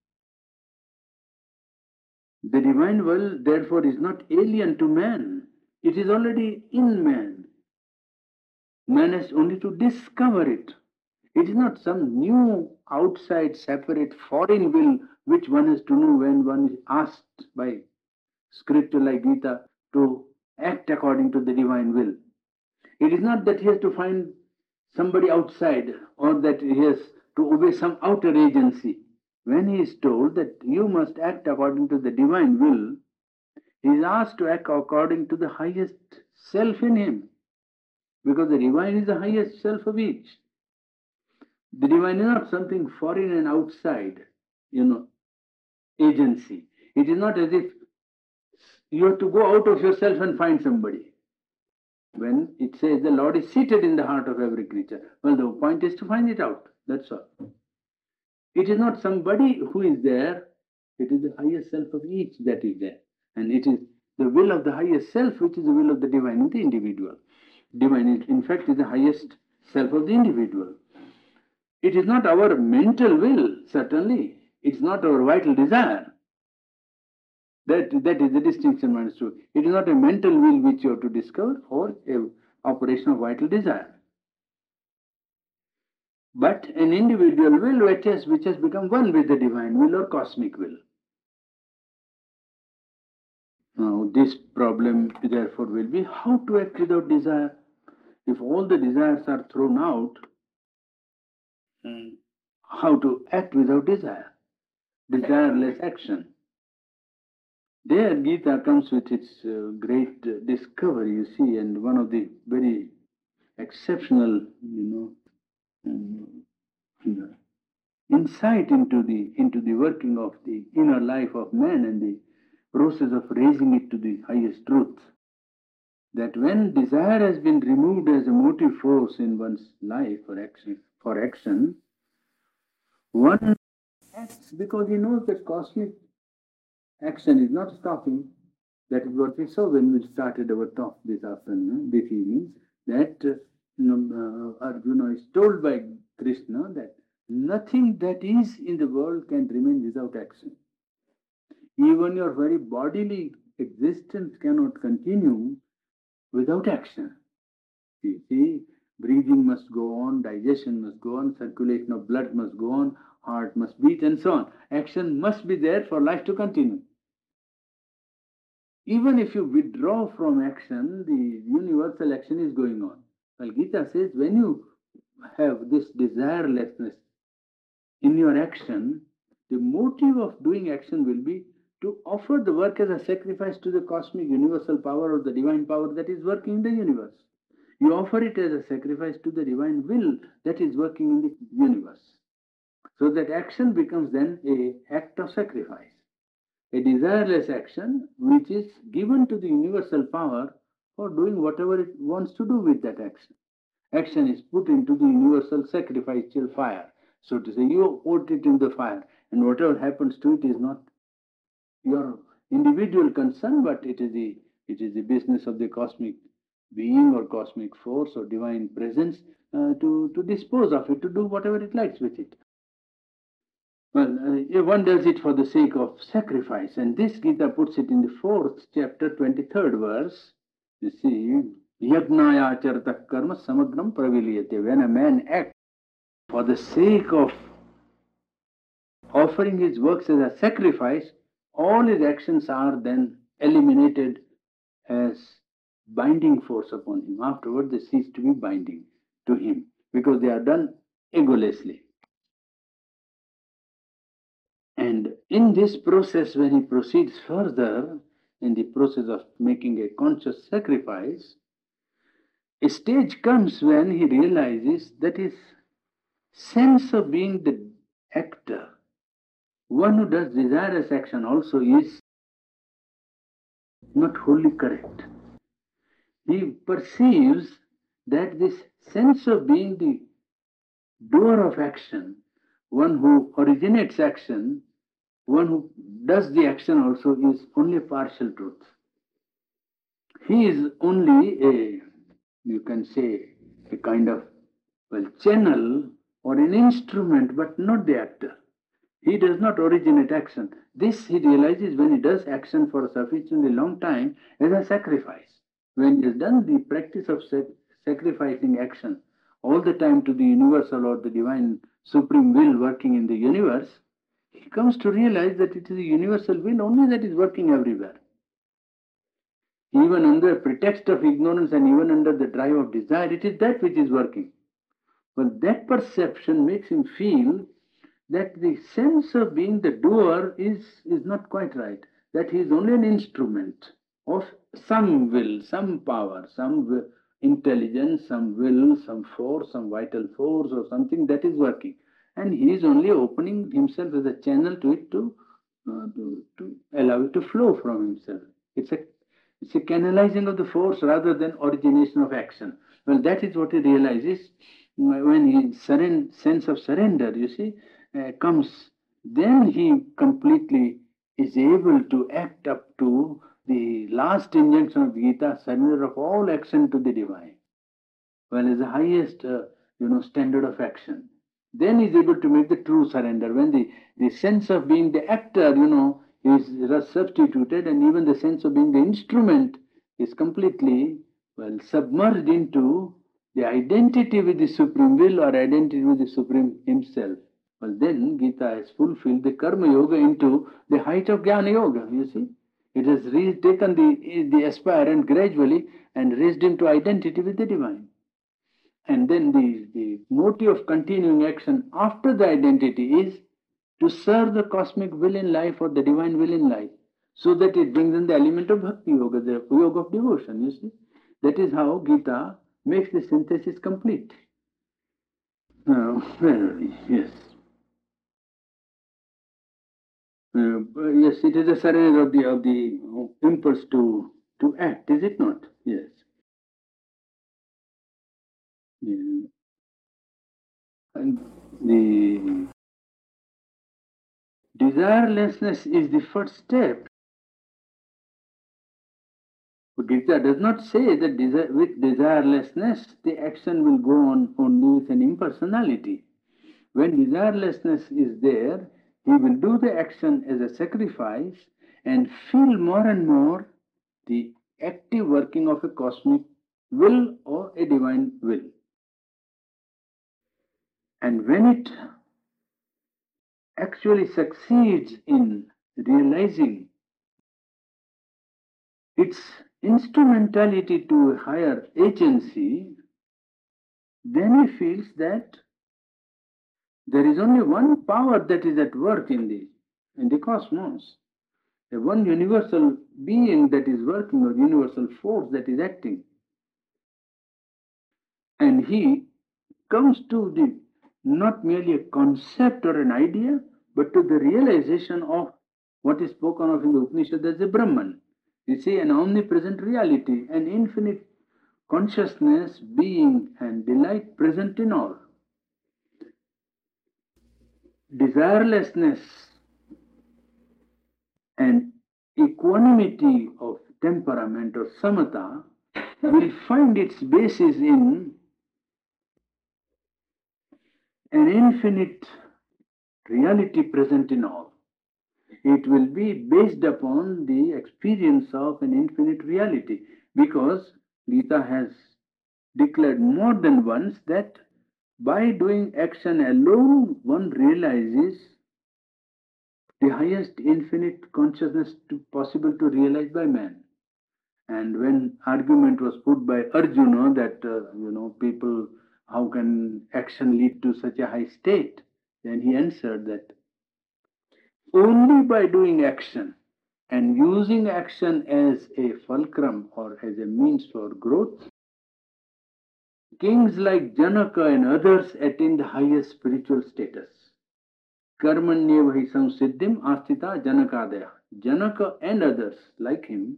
The divine will, therefore, is not alien to man. It is already in man. Man has only to discover it. It is not some new, outside, separate, foreign will which one has to know when one is asked by scripture like Gita to act according to the divine will. It is not that he has to find somebody outside or that he has to obey some outer agency. When he is told that you must act according to the divine will, he is asked to act according to the highest self in him, because the divine is the highest self of each. The divine is not something foreign and outside, you know, agency. It is not as if you have to go out of yourself and find somebody. When it says the Lord is seated in the heart of every creature, well, the point is to find it out. That's all. It is not somebody who is there, it is the highest self of each that is there. And it is the will of the highest self which is the will of the divine in the individual. Divine, in fact, is the highest self of the individual. It is not our mental will, certainly. It's not our vital desire. That, that is the distinction one is to. It is not a mental will which you have to discover or an operation of vital desire, but an individual will which has, which has become one with the divine will or cosmic will. Now, this problem, therefore, will be how to act without desire. If all the desires are thrown out, how to act without desire? Desireless action. There, Gita comes with its uh, great uh, discovery, you see, and one of the very exceptional, you know, um, insight into the into the working of the inner life of man and the process of raising it to the highest truth. That when desire has been removed as a motive force in one's life for action, for action, one acts because he knows that cosmic action is not stopping. That is what we saw when we started our talk this afternoon, this evening, that uh, you know, uh, Arjuna is told by Krishna that nothing that is in the world can remain without action. Even your very bodily existence cannot continue without action. You see, breathing must go on, digestion must go on, circulation of blood must go on, heart must beat, and so on. Action must be there for life to continue. Even if you withdraw from action, the universal action is going on. Well, Gita says when you have this desirelessness in your action, the motive of doing action will be to offer the work as a sacrifice to the cosmic universal power or the divine power that is working in the universe. You offer it as a sacrifice to the divine will that is working in the universe. So that action becomes then an act of sacrifice, a desireless action which is given to the universal power for doing whatever it wants to do with that action. Action is put into the universal sacrificial fire. So to say, you put it in the fire, and whatever happens to it is not your individual concern, but it is the it is the business of the cosmic being or cosmic force or divine presence uh, to, to dispose of it, to do whatever it likes with it. Well, uh, one does it for the sake of sacrifice, and this Gita puts it in the fourth chapter, twenty-third verse. You see, Yagnaya charta karma samagram praviliyate. When a man acts for the sake of offering his works as a sacrifice, all his actions are then eliminated as binding force upon him. Afterward, they cease to be binding to him because they are done egolessly. And in this process, when he proceeds further, in the process of making a conscious sacrifice, a stage comes when he realizes that his sense of being the actor, one who does desirous action also, is not wholly correct. He perceives that this sense of being the doer of action, one who originates action, one who does the action also, is only partial truth. He is only a, you can say, a kind of, well, channel or an instrument, but not the actor. He does not originate action. This he realizes when he does action for a sufficiently long time as a sacrifice. When he has done the practice of sacrificing action all the time to the universal or the divine supreme will working in the universe, he comes to realize that it is the universal will only that is working everywhere. Even under pretext of ignorance and even under the drive of desire, it is that which is working. But that perception makes him feel that the sense of being the doer is, is not quite right, that he is only an instrument of some will, some power, some will, intelligence, some will, some force, some vital force or something that is working. And he is only opening himself as a channel to it to, uh, to, to allow it to flow from himself. It's a, it's a canalizing of the force rather than origination of action. Well, that is what he realizes when his surrend, sense of surrender, you see, uh, comes. Then he completely is able to act up to the last injunction of Gita, surrender of all action to the divine. Well, is the highest, uh, you know, standard of action. Then he is able to make the true surrender. When the, the sense of being the actor, you know, is substituted, and even the sense of being the instrument is completely, well, submerged into the identity with the Supreme Will or identity with the Supreme Himself. Well, then Gita has fulfilled the Karma Yoga into the height of Jnana Yoga, you see. It has re- taken the, the aspirant gradually and raised him to identity with the divine. And then the, the motive of continuing action after the identity is to serve the cosmic will in life or the divine will in life, so that it brings in the element of Bhakti Yoga, the yoga of devotion, you see. That is how Gita makes the synthesis complete. Uh, well, yes. Uh, yes, it is a surrender of the of the impulse to to act, is it not? Yes. Yeah. And the desirelessness is the first step. But Gita does not say that desire, with desirelessness the action will go on only with an impersonality. When desirelessness is there, he will do the action as a sacrifice and feel more and more the active working of a cosmic will or a divine will. And when it actually succeeds in realizing its instrumentality to a higher agency, then he feels that there is only one power that is at work in the, in the cosmos, a one universal being that is working, or universal force that is acting. And he comes to the not merely a concept or an idea, but to the realization of what is spoken of in the Upanishad as a Brahman. You see, an omnipresent reality, an infinite consciousness, being, and delight present in all. Desirelessness and equanimity of temperament or samatha will find its basis in an infinite reality present in all. It will be based upon the experience of an infinite reality, because Gita has declared more than once that by doing action alone one realizes the highest infinite consciousness to, possible to realize by man. And when argument was put by Arjuna that uh, you know people, how can action lead to such a high state, then he answered that only by doing action and using action as a fulcrum or as a means for growth, kings like Janaka and others attain the highest spiritual status. Karmanyevahi samsiddhim astita Janakadaya. Janaka and others like him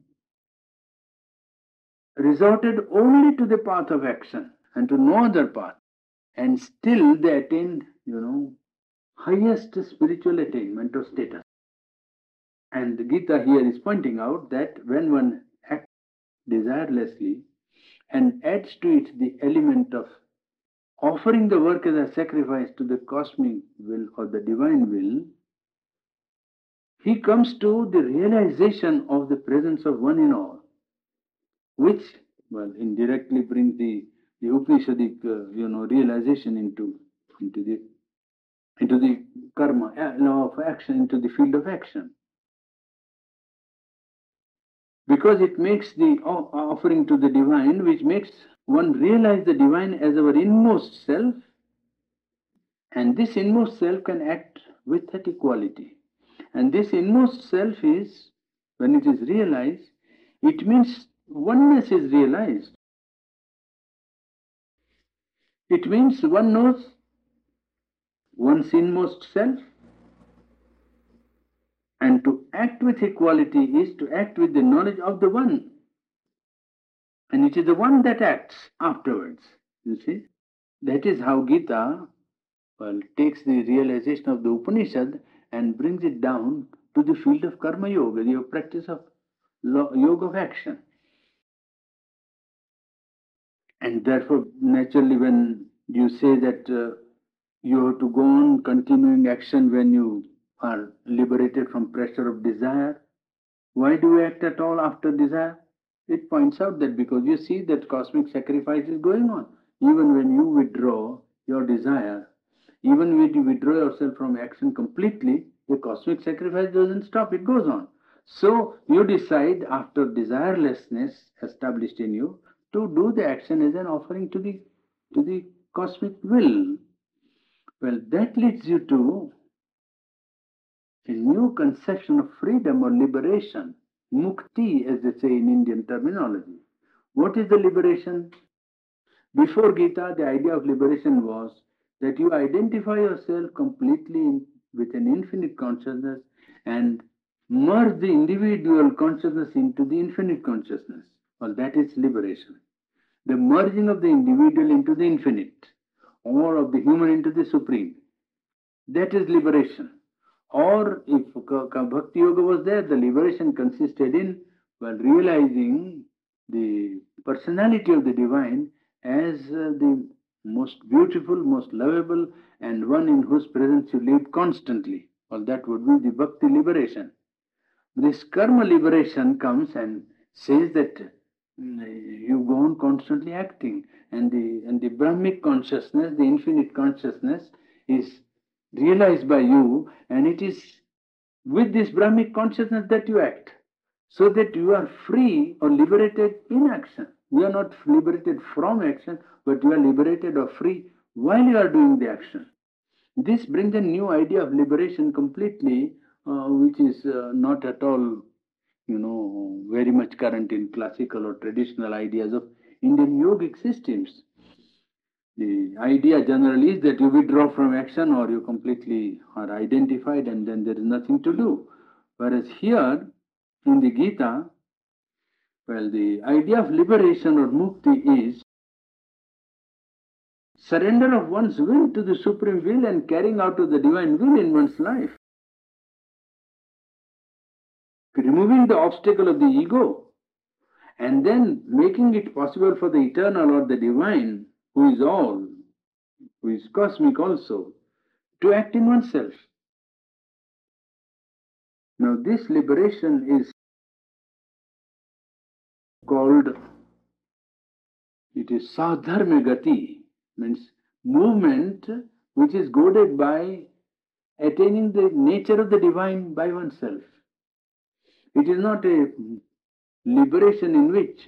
resorted only to the path of action and to no other path, and still they attained, you know, highest spiritual attainment or status. And the Gita here is pointing out that when one acts desirelessly and adds to it the element of offering the work as a sacrifice to the cosmic will or the divine will, he comes to the realization of the presence of one in all, which, well, indirectly brings the, the Upanishadic, uh, you know, realization into, into the into the karma, law of action, into the field of action. Because it makes the offering to the divine, which makes one realize the divine as our inmost self, and this inmost self can act with that equality. And this inmost self is, when it is realized, it means oneness is realized. It means one knows one's inmost self, and to act with equality is to act with the knowledge of the one. And it is the one that acts afterwards, you see. That is how Gita, well, takes the realization of the Upanishad and brings it down to the field of karma yoga, the practice of yoga of action. And therefore, naturally, when you say that uh, you have to go on continuing action when you are liberated from pressure of desire, why do you act at all after desire? It points out that because you see that cosmic sacrifice is going on. Even when you withdraw your desire, even when you withdraw yourself from action completely, the cosmic sacrifice doesn't stop, it goes on. So you decide, after desirelessness established in you, to do the action as an offering to the to the cosmic will. Well, that leads you to a new conception of freedom or liberation, mukti, as they say in Indian terminology. What is the liberation? Before Gita, the idea of liberation was that you identify yourself completely in, with an infinite consciousness and merge the individual consciousness into the infinite consciousness. Well, that is liberation. The merging of the individual into the infinite, or of the human into the supreme. That is liberation. Or if Bhakti Yoga was there, the liberation consisted in, well, realizing the personality of the divine as uh, the most beautiful, most lovable, and one in whose presence you live constantly. Well, that would be the Bhakti liberation. This karma liberation comes and says that you go on constantly acting, and the and the Brahmic consciousness, the infinite consciousness, is realized by you, and it is with this Brahmic consciousness that you act, so that you are free or liberated in action. You are not liberated from action, but you are liberated or free while you are doing the action. This brings a new idea of liberation completely, uh, which is uh, not at all, you know, very much current in classical or traditional ideas of Indian yogic systems. The idea generally is that you withdraw from action or you completely are identified and then there is nothing to do. Whereas here in the Gita, well, the idea of liberation or mukti is surrender of one's will to the supreme will and carrying out of the divine will in one's life. Removing the obstacle of the ego and then making it possible for the eternal or the divine, who is all, who is cosmic also, to act in oneself. Now this liberation is called, it is sadharma gati, means movement which is goaded by attaining the nature of the divine by oneself. It is not a liberation in which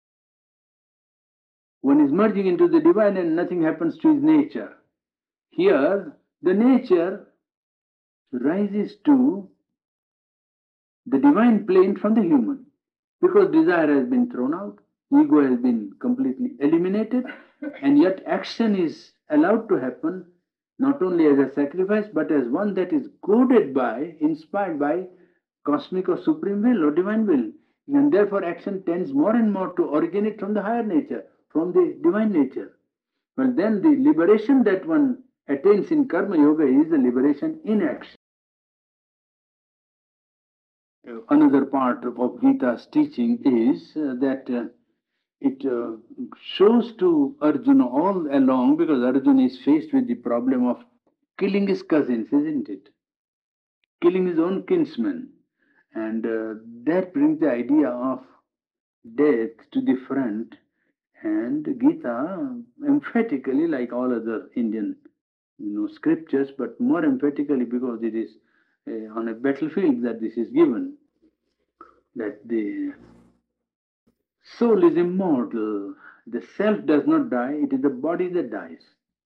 one is merging into the divine and nothing happens to his nature. Here, the nature rises to the divine plane from the human, because desire has been thrown out, ego has been completely eliminated, and yet action is allowed to happen not only as a sacrifice but as one that is goaded by, inspired by cosmic or supreme will or divine will. And therefore action tends more and more to originate from the higher nature, from the divine nature. Well, then the liberation that one attains in karma yoga is the liberation in action. Another part of Gita's teaching is uh, that uh, it uh, shows to Arjuna all along, because Arjuna is faced with the problem of killing his cousins, isn't it? Killing his own kinsmen. And uh, that brings the idea of death to the front. And Gita emphatically, like all other Indian you know, scriptures, but more emphatically because it is uh, on a battlefield that this is given, that the soul is immortal. The self does not die, it is the body that dies.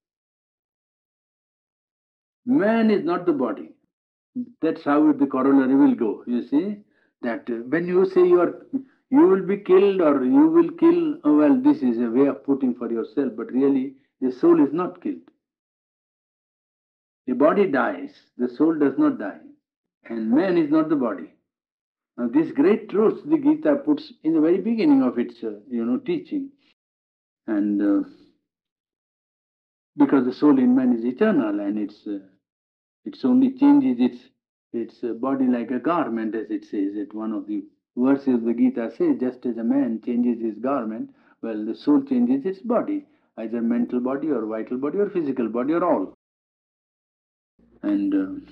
Man is not the body. That's how the corollary will go. You see, that uh, when you say you are, you will be killed or you will kill, oh, well, this is a way of putting for yourself, but really the soul is not killed. The body dies, the soul does not die, and man is not the body. Now, this great truth the Gita puts in the very beginning of its, uh, you know, teaching, and uh, because the soul in man is eternal, and it's uh, it's only changes its its uh, body like a garment, as it says. At one of the verses of the Gita says, just as a man changes his garment, well, the soul changes its body, either mental body or vital body or physical body or all. And uh,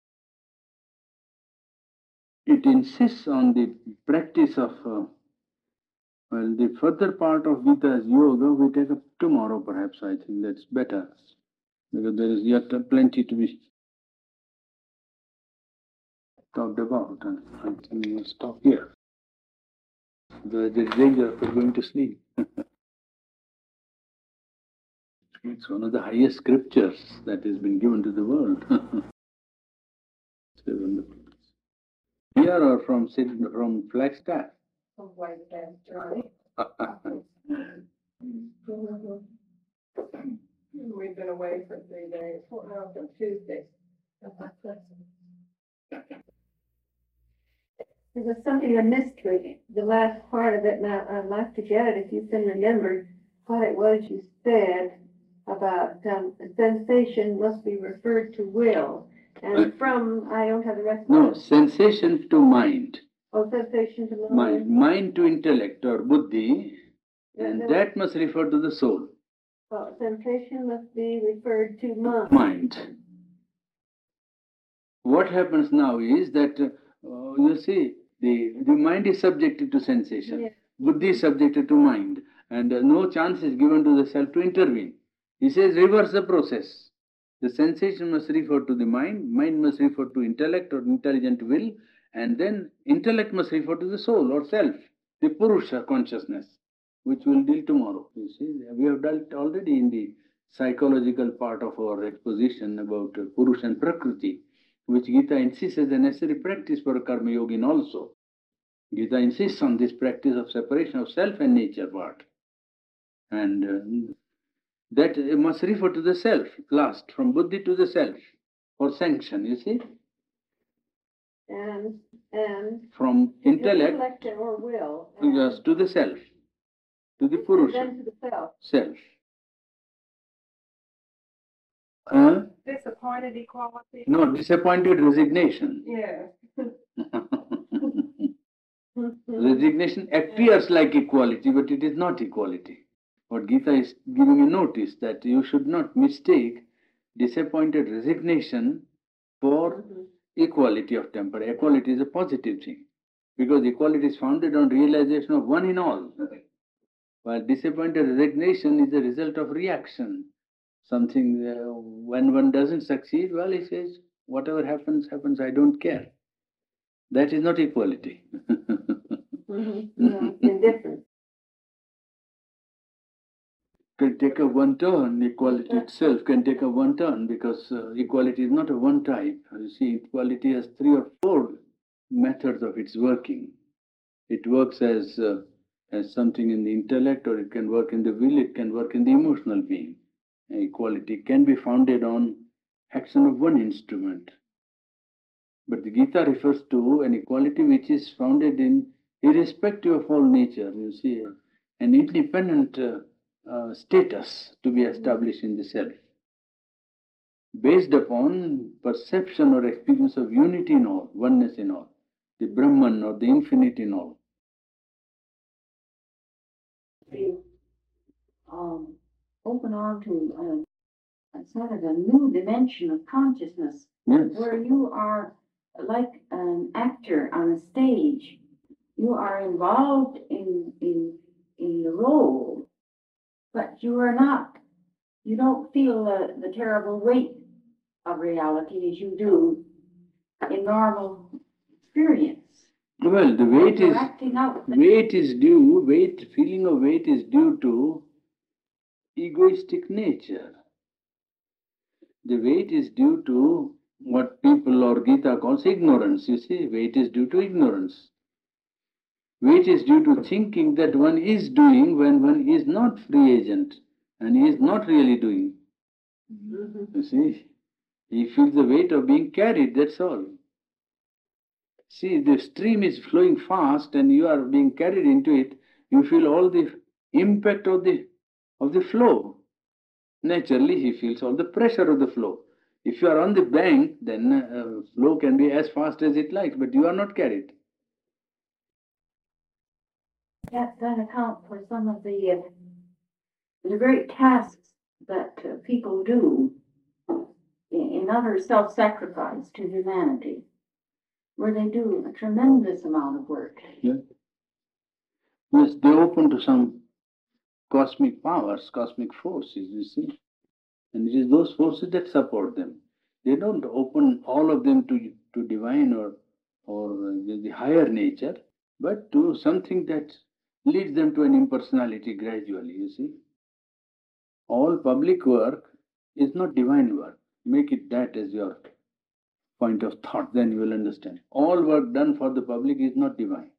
it insists on the practice of, uh, well, the further part of Gita's yoga we take up tomorrow perhaps. I think that's better, because there is yet plenty to be talked about, and I think we'll stop here. There is danger of going to sleep. It's one of the highest scriptures that has been given to the world. Here or from from Flagstaff? From Flagstaff, right? We've been away for three days. Well, no, from Tuesday. There was something I missed with the last part of it, and I, I'd like to get it if you can remember what it was you said about um, sensation must be referred to will. And from, I don't have the rest no, of it. sensation to mind. Oh, sensation to mind. Mind, mind to intellect or buddhi, and that, that must refer to the soul. Oh, sensation must be referred to mind. Mind. What happens now is that, uh, you see, the, the mind is subjected to sensation. Yes. Buddhi is subjected to mind, and uh, no chance is given to the self to intervene. He says reverse the process. The sensation must refer to the mind, mind must refer to intellect or intelligent will, and then intellect must refer to the soul or self, the Purusha consciousness, which we'll deal tomorrow. You see, we have dealt already in the psychological part of our exposition about uh, Purusha and Prakriti, which Gita insists as a necessary practice for a Karma Yogin also. Gita insists on this practice of separation of self and nature part. And uh, that must refer to the self, last, from buddhi to the self, for sanction, you see? And, and. From intellect, intellect or will. yes, to the self, to the Purusha. And then to the self. Self. Uh, Disappointed equality? no, disappointed resignation. Yes. Resignation appears like equality, but it is not equality. What Gita is giving a notice that you should not mistake disappointed resignation for Mhm. equality of temper. Equality is a positive thing, because equality is founded on realization of one in all, while disappointed resignation is the result of reaction. Something, uh, when one doesn't succeed, well, he says, whatever happens, happens, I don't care. That is not equality. Mhm. No, indifferent. Can take a one turn, equality itself can take a one turn, because uh, equality is not a one type. You see, equality has three or four methods of its working. It works as, uh, as something in the intellect, or it can work in the will, it can work in the emotional being. Equality can be founded on action of one instrument. But the Gita refers to an equality which is founded in irrespective of all nature, you see, an independent uh, uh, status to be established in the self, based upon perception or experience of unity in all, oneness in all, the Brahman or the infinite in all. You um, open on to a, a sort of a new dimension of consciousness, Yes. where you are like an actor on a stage. You are involved in in in the role, but you are not. You don't feel the, the terrible weight of reality as you do in normal experience. Well, the weight You're is acting out. weight is due. Weight feeling of weight is due to egoistic nature. The weight is due to what people or Gita calls ignorance. You see, weight is due to ignorance. Weight is due to thinking that one is doing when one is not free agent and he is not really doing. Mhm. You see, he feels the weight of being carried, that's all. See, the stream is flowing fast and you are being carried into it, you feel all the impact of the of the flow. Naturally, he feels all the pressure of the flow. If you are on the bank, then uh, flow can be as fast as it likes, but you are not carried. That, that account for some of the, uh, the great tasks that uh, people do in, in utter self-sacrifice to humanity, where they do a tremendous amount of work. Yeah. Yes, they open to some cosmic powers, cosmic forces, you see. And it is those forces that support them. They don't open all of them to, to divine or, or the, the higher nature, but to something that leads them to an impersonality gradually, you see. All public work is not divine work. Make it that as your point of thought, then you will understand. All work done for the public is not divine.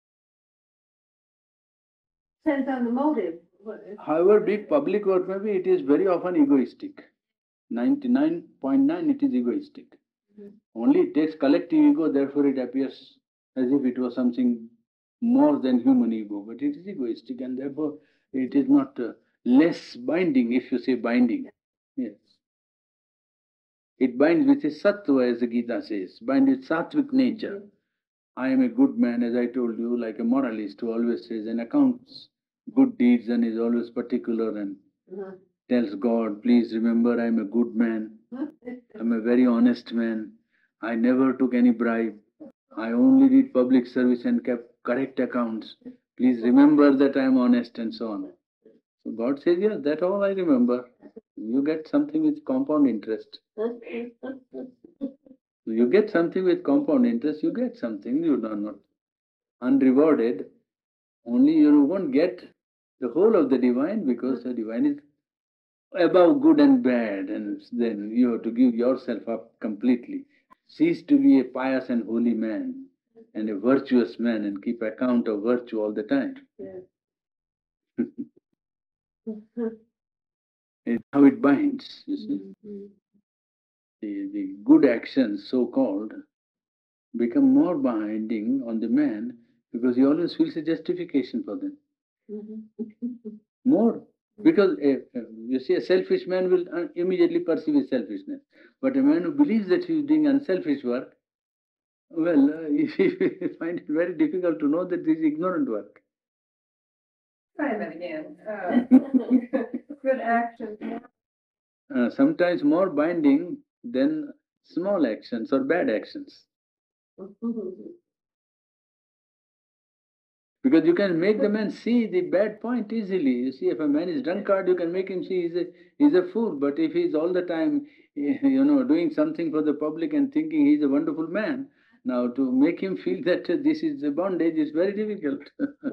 Depends on the motive. What is- However big public work may be, it is very often egoistic. ninety-nine point nine it is egoistic. Mhm. Only it takes collective ego, therefore it appears as if it was something more than human ego, but it is egoistic and therefore it is not uh, less binding, if you say binding. Yes. It binds with a sattva, as the Gita says, bind with sattvic nature. I am a good man, as I told you, like a moralist who always says and accounts good deeds and is always particular and Mhm. tells God, please remember I am a good man, I am a very honest man, I never took any bribe, I only did public service and kept correct accounts. Please remember that I am honest and so on. So God says, yes, that all I remember. You get something with compound interest. You get something with compound interest, you get something, you are not unrewarded. Only you won't get the whole of the divine because the divine is above good and bad, and then you have to give yourself up completely. Cease to be a pious and holy man and a virtuous man and keep account of virtue all the time. Yes. It's how it binds, you see. Mhm. The, the good actions, so called, become more binding on the man because he always feels a justification for them. Mhm. More. Because a, a- you see, a selfish man will uh, immediately perceive his selfishness. But a man who believes that he is doing unselfish work, well, uh, he find it very difficult to know that this is ignorant work. Try that again. Uh, Good action. Uh, sometimes more binding than small actions or bad actions. Because you can make the man see the bad point easily. You see, if a man is drunkard, you can make him see he's a, he's a fool. But if he's all the time, you know, doing something for the public and thinking he's a wonderful man, now to make him feel that uh, this is a bondage is very difficult.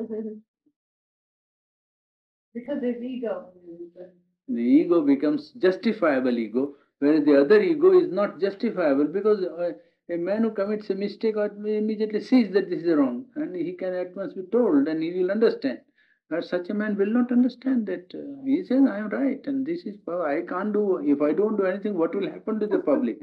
Because there's ego. The ego becomes justifiable ego, whereas the other ego is not justifiable because uh, a man who commits a mistake immediately sees that this is wrong and he can at once be told and he will understand. But such a man will not understand that uh, he says, I am right and this is power. I can't do, if I don't do anything, what will happen to the public?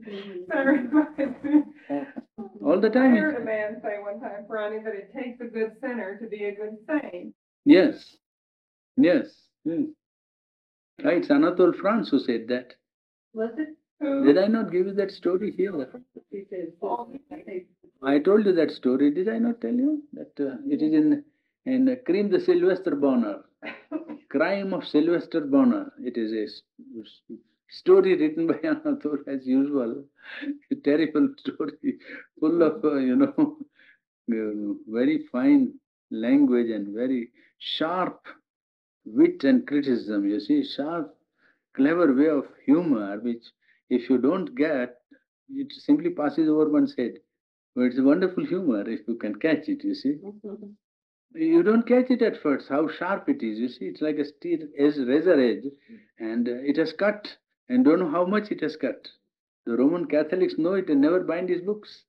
All the I time. heard a man say one time, Ronnie, that it takes a good sinner to be a good saint. Yes, yes. yes. Right, it's Anatole France who said that. Was it? Who? Did I not give you that story here? He said, Oh, I think. I told you that story. Did I not tell you that uh, it is in in uh, Crime de Sylvester Bonner, Crime of Sylvester Bonner. It is a s- s- story written by Anatole as usual. A terrible story, full of uh, you know uh, very fine language and very sharp wit and criticism. You see, sharp, clever way of humor, which if you don't get, it simply passes over one's head. But it's a wonderful humor if you can catch it, you see. You don't catch it at first, how sharp it is. You see, it's like a steel edge, razor edge, and uh, it has cut, and don't know how much it has cut. The Roman Catholics know it and never bind his books.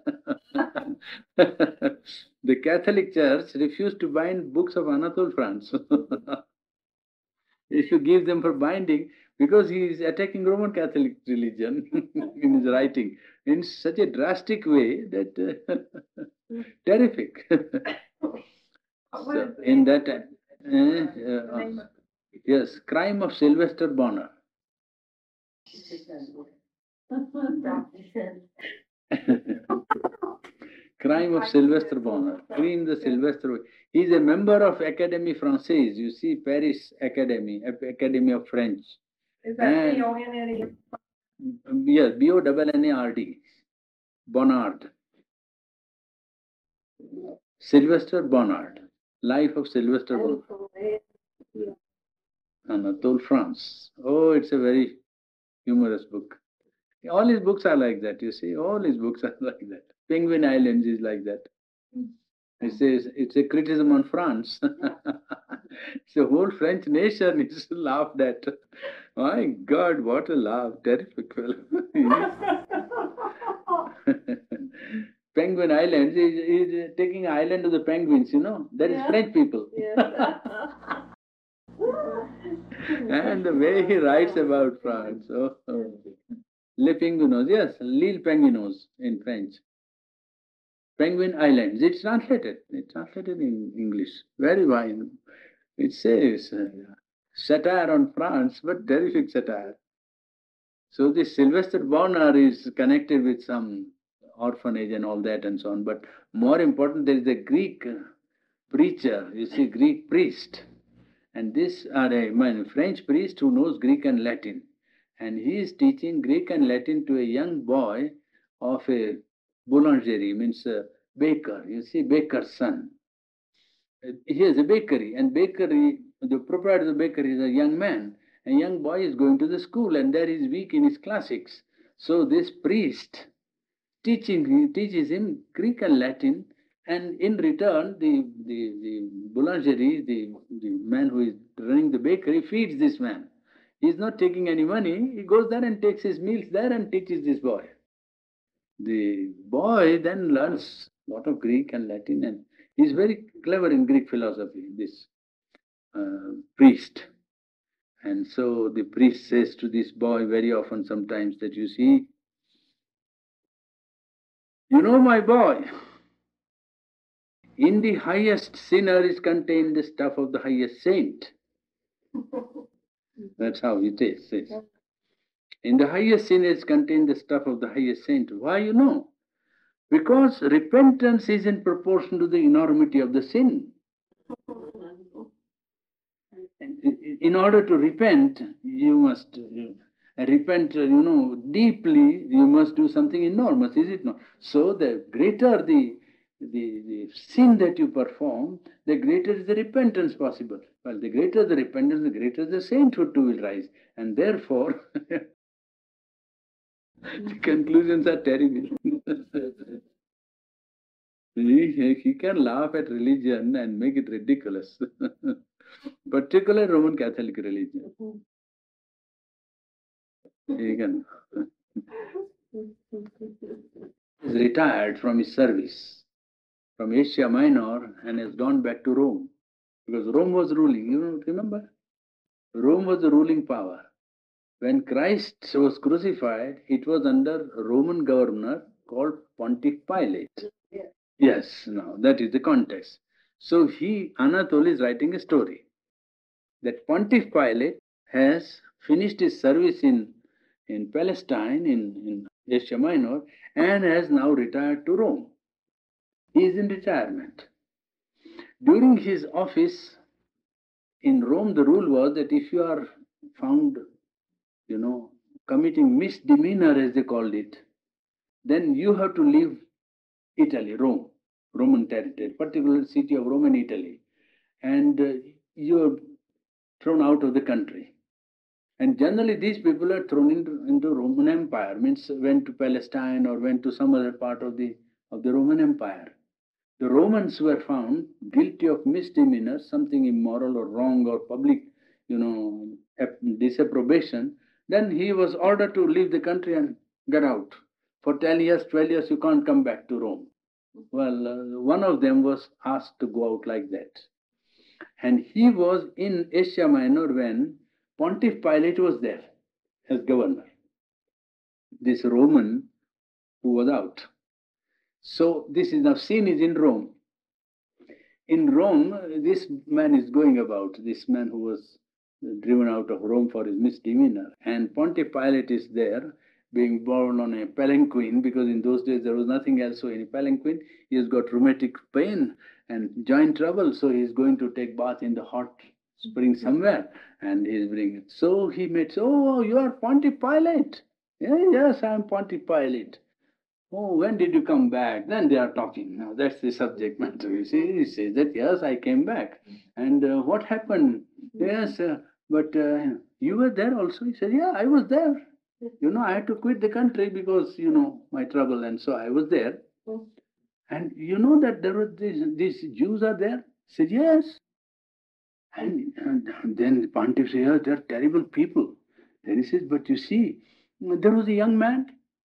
The Catholic Church refused to bind books of Anatole France. If you give them for binding, because he is attacking Roman Catholic religion in his writing in such a drastic way that uh, terrific. What So, is the in name that, of uh, it? The uh, name of yes, Crime of Sylvester Bonner. Crime of Sylvester Bonner. Crime de Sylvester. He is a member of Académie Française. You see, Paris Academy, Ap- Academy of French. Is that And- B O N N E? Yes, B O N N A R D. Bonnard. Sylvester Bonnard. Life of Sylvester Bonnard. Anatole France. Oh, it's a very humorous book. All his books are like that, you see. All his books are like that. Penguin Islands is like that. It says it's a criticism on France. The whole French nation is laughed at. My God, what a laugh! Terrific fellow. Penguin Islands is, is taking island of the penguins, you know. That is Yeah. French people. And the way he writes about France. Oh, oh. Les Penguinos, yes, L'Île Penguinos in French. Penguin Islands, it's translated. It's translated in English. Very fine. It says uh, satire on France, but terrific satire. So this Sylvester Bonner is connected with some orphanage and all that and so on. But more important, there is a Greek uh, preacher, you see, Greek priest. And this are a I mean, French priest who knows Greek and Latin. And he is teaching Greek and Latin to a young boy of a boulangerie, means a baker, you see, baker's son. Uh, He has a bakery, and bakery, the proprietor of the bakery is a young man, A young boy is going to the school and there he is weak in his classics. So this priest teaching teaches him Greek and Latin, and in return the the, the boulangerie, the, the man who is running the bakery, feeds this man. He is not taking any money, he goes there and takes his meals there and teaches this boy. The boy then learns a lot of Greek and Latin, and he is very clever in Greek philosophy, this uh, priest. And so the priest says to this boy very often sometimes that, you see, you know, my boy, in the highest sinner is contained the stuff of the highest saint. That's how it is, says. In the highest sinner is contained the stuff of the highest saint. Why, you know? Because repentance is in proportion to the enormity of the sin. In order to repent, you must you, repent, you know, deeply, you must do something enormous, is it not? So the greater the, the, the sin that you perform, the greater is the repentance possible. Well, the greater the repentance, the greater the sainthood too will rise. And therefore, the conclusions are terrible. he, he can laugh at religion and make it ridiculous. Particularly Roman Catholic religion. He can. He's retired from his service from Asia Minor and has gone back to Rome. Because Rome was ruling, you remember? Rome was the ruling power. When Christ was crucified, it was under a Roman governor called Pontiff Pilate. Yeah. Yes, now that is the context. So he, Anatole, is writing a story that Pontiff Pilate has finished his service in, in Palestine, in, in Asia Minor, and has now retired to Rome. He is in retirement. During his office in Rome, the rule was that if you are found, you know, committing misdemeanor, as they called it, then you have to leave Italy, Rome, Roman territory, particular city of Roman Italy, and uh, you are thrown out of the country. And generally these people are thrown into, into Roman Empire, means went to Palestine or went to some other part of the of the Roman Empire. The Romans were found guilty of misdemeanor, something immoral or wrong or public, you know, disapprobation. Then he was ordered to leave the country and get out. For ten years, twelve years, you can't come back to Rome. Well, uh, one of them was asked to go out like that. And he was in Asia Minor when Pontiff Pilate was there as governor. This Roman who was out. So this is now scene is in Rome. In Rome, this man is going about, this man who was driven out of Rome for his misdemeanor. And Pontiff Pilate is there, being borne on a palanquin, because in those days there was nothing else. So in a palanquin, he has got rheumatic pain and joint trouble, so he is going to take bath in the hot spring somewhere, and he is bringing it. So he met, oh, you are Pontiff Pilate? Yeah, yes, I am Pontiff Pilate. Oh, when did you come back? Then they are talking. Now that's the subject matter. You see, he says that, yes, I came back. And uh, what happened? Yes, uh, but uh, you were there also? He said, yeah, I was there. You know, I had to quit the country because, you know, my trouble, and so I was there. And you know that there were these, these Jews are there? He said, yes. And, and then the Pontiff said, yeah, they're terrible people. Then he says, but you see, there was a young man,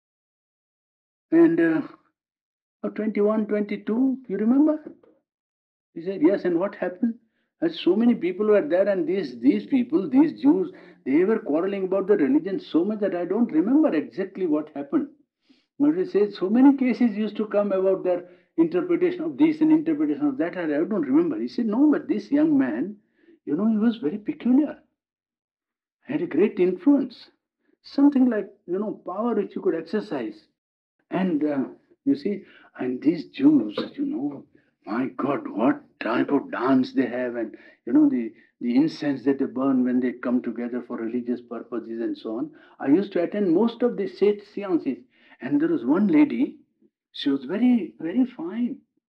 and uh, twenty-one, twenty-two, you remember? He said, yes, and what happened? And so many people were there, and these, these people, these Jews, they were quarreling about the religion so much that I don't remember exactly what happened. But he says, so many cases used to come about their interpretation of this and interpretation of that, and I don't remember. He said, no, but this young man, you know, he was very peculiar, had a great influence, something like, you know, power which you could exercise. And uh, you see, and these Jews, you know, my God, what type of dance they have, and you know, the, the incense that they burn when they come together for religious purposes and so on. I used to attend most of these seances, and there was one lady, she was very, very fine.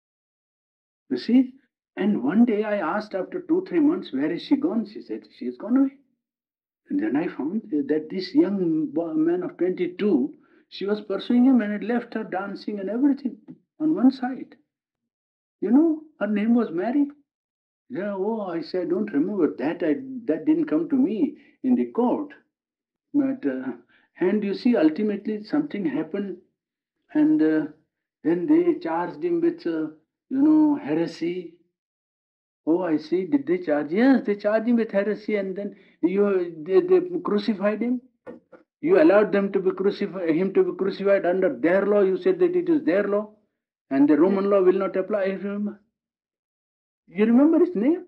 You see, and one day I asked after two, three months, where is she gone? She said, she has gone away. And then I found that this young boy, man of twenty-two, she was pursuing him and had left her dancing and everything on one side. You know, her name was Mary. Yeah, oh, I said, I don't remember that. I, that didn't come to me in the court. But, uh, and you see, ultimately something happened, and uh, then they charged him with, uh, you know, heresy. Oh, I see. Did they charge? Yes, they charged him with heresy, and then you they, they crucified him. You allowed them to be crucified, him to be crucified under their law. You said that it is their law, and the Roman law will not apply. I remember. You remember his name?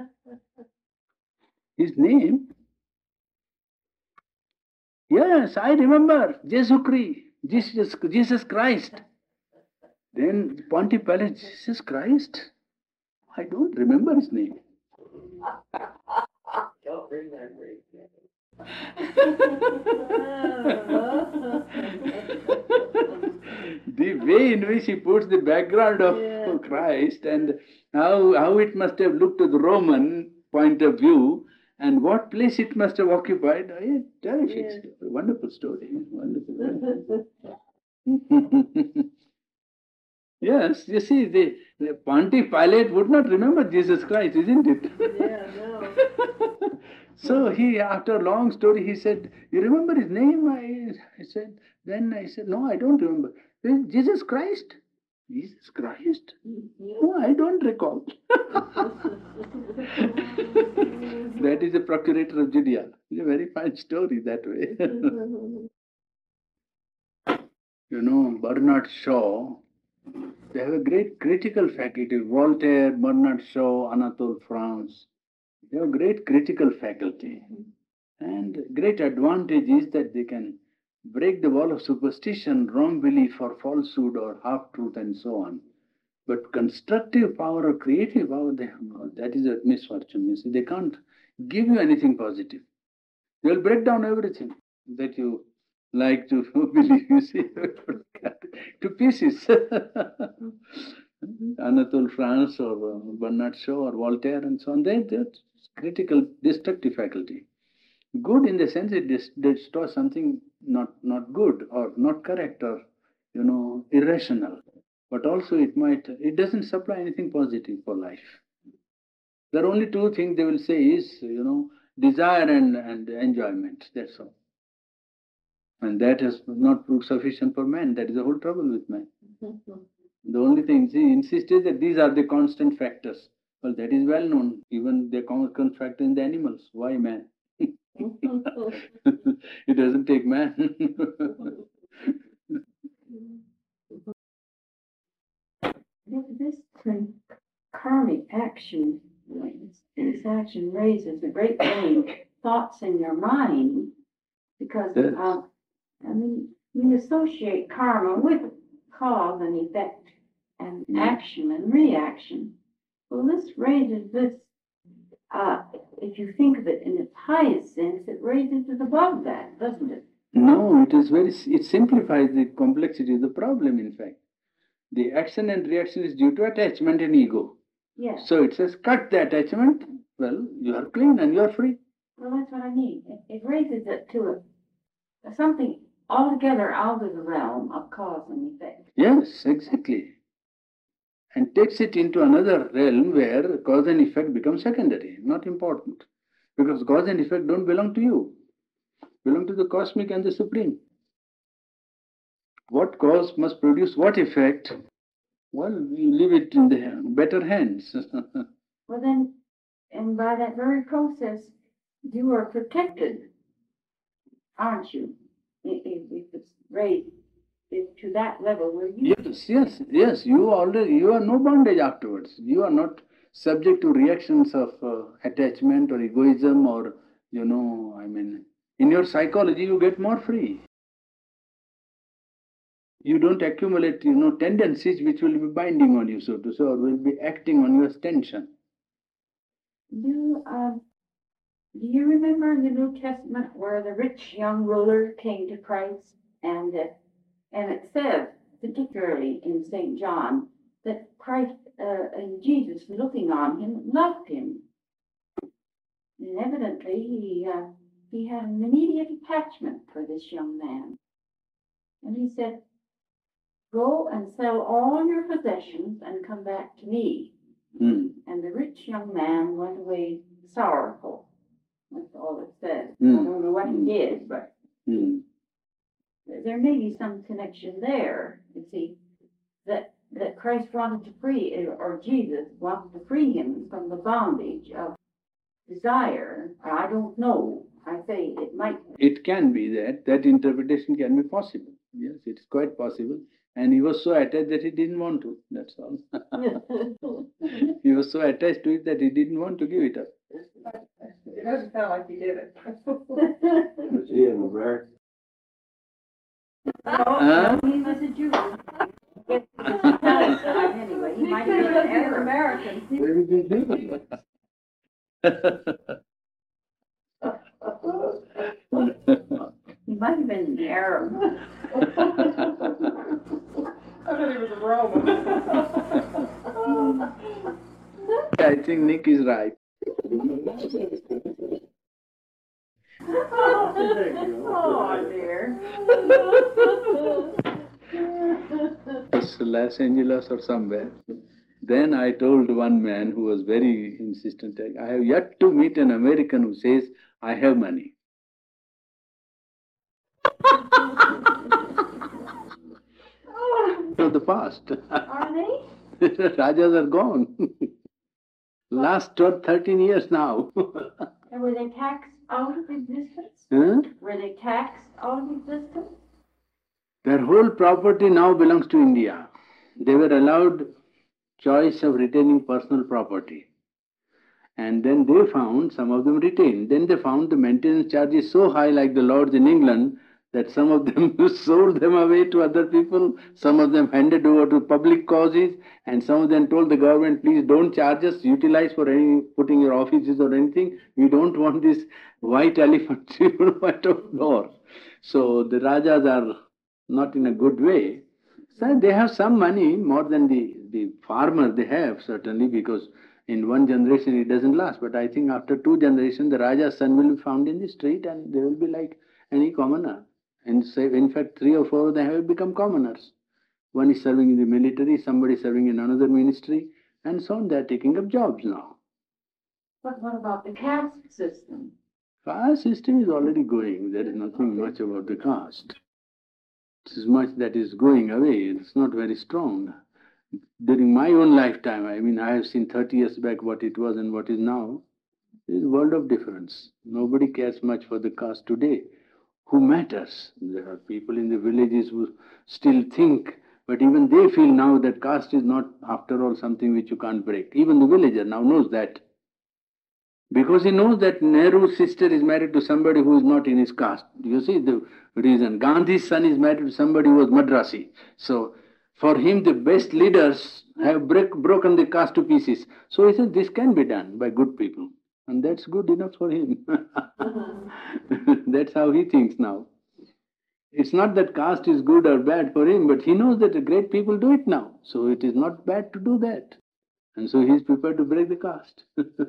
His name? Yes, I remember. Jesus Christ. Jesus, Jesus Christ. Then Pontius Pilate, Jesus Christ? I don't remember his name. Don't remember his name. The way in which he puts the background of Yeah. Christ and how, how it must have looked to the Roman point of view and what place it must have occupied. Oh, yeah, terrific Yeah. story. Wonderful story. Wonderful. Yes, you see, the, the Pontius Pilate would not remember Jesus Christ, isn't it? Yeah, no. So he, after a long story, he said, "You remember his name?" I, I said, then I said, "No, I don't remember." Then, Jesus Christ? Jesus Christ? No, I don't recall. That is the procurator of Judea. It's a very fine story that way. You know, Bernard Shaw, they have a great critical faculty. Voltaire, Bernard Shaw, Anatole France. They have great critical faculty. And great advantage is that they can break the wall of superstition, wrong belief or falsehood or half-truth and so on. But constructive power or creative power, they have not. That is a misfortune. You see, they can't give you anything positive. They will break down everything that you like to believe, you see, to pieces. Anatole France or uh, Bernard Shaw or Voltaire and so on, they have critical destructive faculty. Good in the sense it dis- destroys something not, not good or not correct or, you know, irrational. But also it might, it doesn't supply anything positive for life. There are only two things they will say is, you know, desire and, and enjoyment, that's all. And that has not proved sufficient for man. That is the whole trouble with man. The only thing he insisted that these are the constant factors. Well, that is well known. Even the constant factor in the animals. Why man? It doesn't take man. This um, karmic action, this, this action raises a great many thoughts in your mind because Yes. uh, I mean, we associate karma with cause and effect and Mm. action and reaction. Well, this raises this, uh, if you think of it in its highest sense, it raises it above that, doesn't it? No, it is very, it simplifies the complexity of the problem, in fact. The action and reaction is due to attachment and ego. Yes. So it says, cut the attachment, well, you are clean and you are free. Well, that's what I mean. It, it raises it to a, something altogether out of the realm of cause and effect. Yes, exactly. And takes it into another realm where cause and effect become secondary, not important. Because cause and effect don't belong to you, belong to the cosmic and the supreme. What cause must produce what effect? Well, you leave it in the better hands. Well, then, and by that very process, you are protected, aren't you? If, if, if it's raised if to that level where you. Yes, yes, yes. You already, you are no bondage afterwards. You are not subject to reactions of uh, attachment or egoism or, you know, I mean, in your psychology, you get more free. You don't accumulate, you know, tendencies which will be binding on you, so to say, or will be acting on your tension. You, um, do you remember in the New Testament where the rich young ruler came to Christ and uh, and it says, particularly in Saint John, that Christ uh, and Jesus, looking on him, loved him. And evidently he uh, he had an immediate attachment for this young man. And he said, go and sell all your possessions and come back to me. Hmm. And the rich young man went away sorrowful. That's all it says. Mm. I don't know what he did, but Hmm. there may be some connection there, you see, that, that Christ wanted to free, or Jesus wanted to free him from the bondage of desire. I don't know. I say it might. It can be that, that interpretation can be possible. Yes, it's quite possible. And he was so attached that he didn't want to, that's all. He was so attached to it that he didn't want to give it up. It doesn't sound like he did it. Was he an American? Huh? No, he was a Jew. It's Palestine anyway. He might have been an Arab. American. Where did he do it? He might have been an Arab. I thought he was a Roman. I think Nick is right. Oh, dear. It's Los Angeles or somewhere. Then I told one man who was very insistent, I have yet to meet an American who says, I have money. From the past. Are they? Rajas are gone. Last twelve, thirteen years now. And were they taxed out of existence? Huh? Were they taxed out of existence? Their whole property now belongs to India. They were allowed choice of retaining personal property. And then they found, some of them retained, then they found the maintenance charges so high like the lords in England that some of them sold them away to other people, some of them handed over to public causes, and some of them told the government, please don't charge us, utilize for any putting your offices or anything. We don't want this white elephant in front of the door. So the Rajas are not in a good way. So they have some money, more than the, the farmer they have, certainly, because in one generation it doesn't last. But I think after two generations, the Raja's son will be found in the street and they will be like any commoner. And say, in fact, three or four of them have become commoners. One is serving in the military, somebody serving in another ministry, and so on. They are taking up jobs now. But what about the caste system? Caste system is already going. There is nothing much about the caste. It is much that is going away. It's not very strong. During my own lifetime, I mean, I have seen thirty years back what it was and what is now. There is a world of difference. Nobody cares much for the caste today. Who matters? There are people in the villages who still think, but even they feel now that caste is not, after all, something which you can't break. Even the villager now knows that. Because he knows that Nehru's sister is married to somebody who is not in his caste. You see the reason. Gandhi's son is married to somebody who was Madrasi. So, for him, the best leaders have break, broken the caste to pieces. So he said, this can be done by good people. And that's good enough for him. That's how he thinks now. It's not that caste is good or bad for him, but he knows that the great people do it now. So it is not bad to do that. And so he is prepared to break the caste.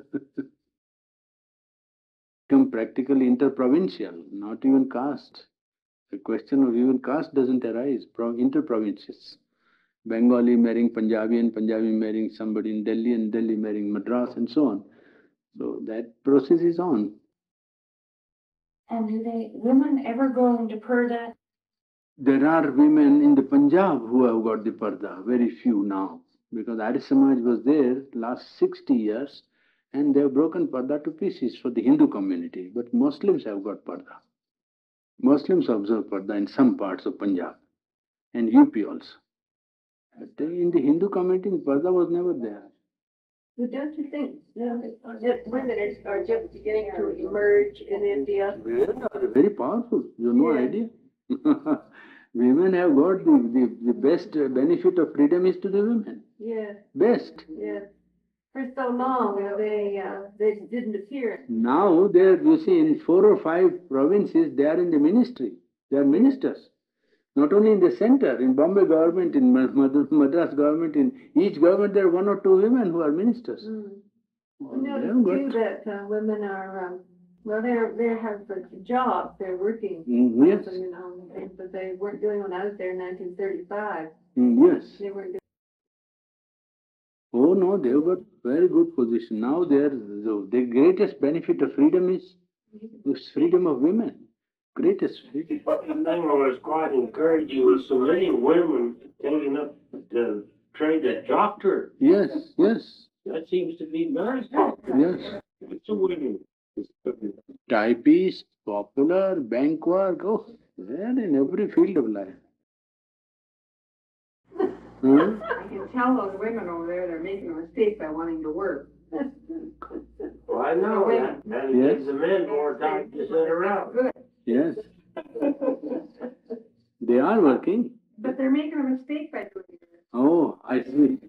Become practically interprovincial, not even caste. The question of even caste doesn't arise, interprovincials. Bengali marrying Punjabi and Punjabi marrying somebody in Delhi and Delhi marrying Madras and so on. So that process is on. And do they, women ever go into purdah? There are women in the Punjab who have got the parda, very few now. Because Arya Samaj was there last sixty years and they have broken parda to pieces for the Hindu community. But Muslims have got parda. Muslims observe parda in some parts of Punjab and U P also. But in the Hindu community, parda was never there. But don't you think uh, that women are, are just beginning to emerge in India? Very, very powerful. You have no Yeah. idea. Women have got the, the, the best benefit of freedom is to the women. Yeah, Best. yeah. For so long, uh, they, uh, they didn't appear. Now, they're, you see, in four or five provinces, they are in the ministry. They are ministers. Not only in the center, in Bombay government, in Madras government, in each government, there are one or two women who are ministers. Mm. Well, I they noticed have too got- that uh, women are um, Well, they're, they have the jobs, they're working, Mm, yes, you know, things that they weren't doing when I was there in nineteen thirty-five. mm, yes. They weren't doing. Oh no, they've got very good position. Now they're, the, the greatest benefit of freedom is this freedom of women. Greatest freedom. The thing that was quite encouraging was so many women taking up the trade of doctor. Yes, yes, That seems to be very popular. yes. It's a women. Typist, popular, bank work, oh, they're in every field of life. Huh? I can tell those women over there, they're making a mistake by wanting to work. Well, I know that. And it Yes. gives the men more time to sit around. Good, Yes, they are working. but they're making a mistake by doing it. Oh, I see.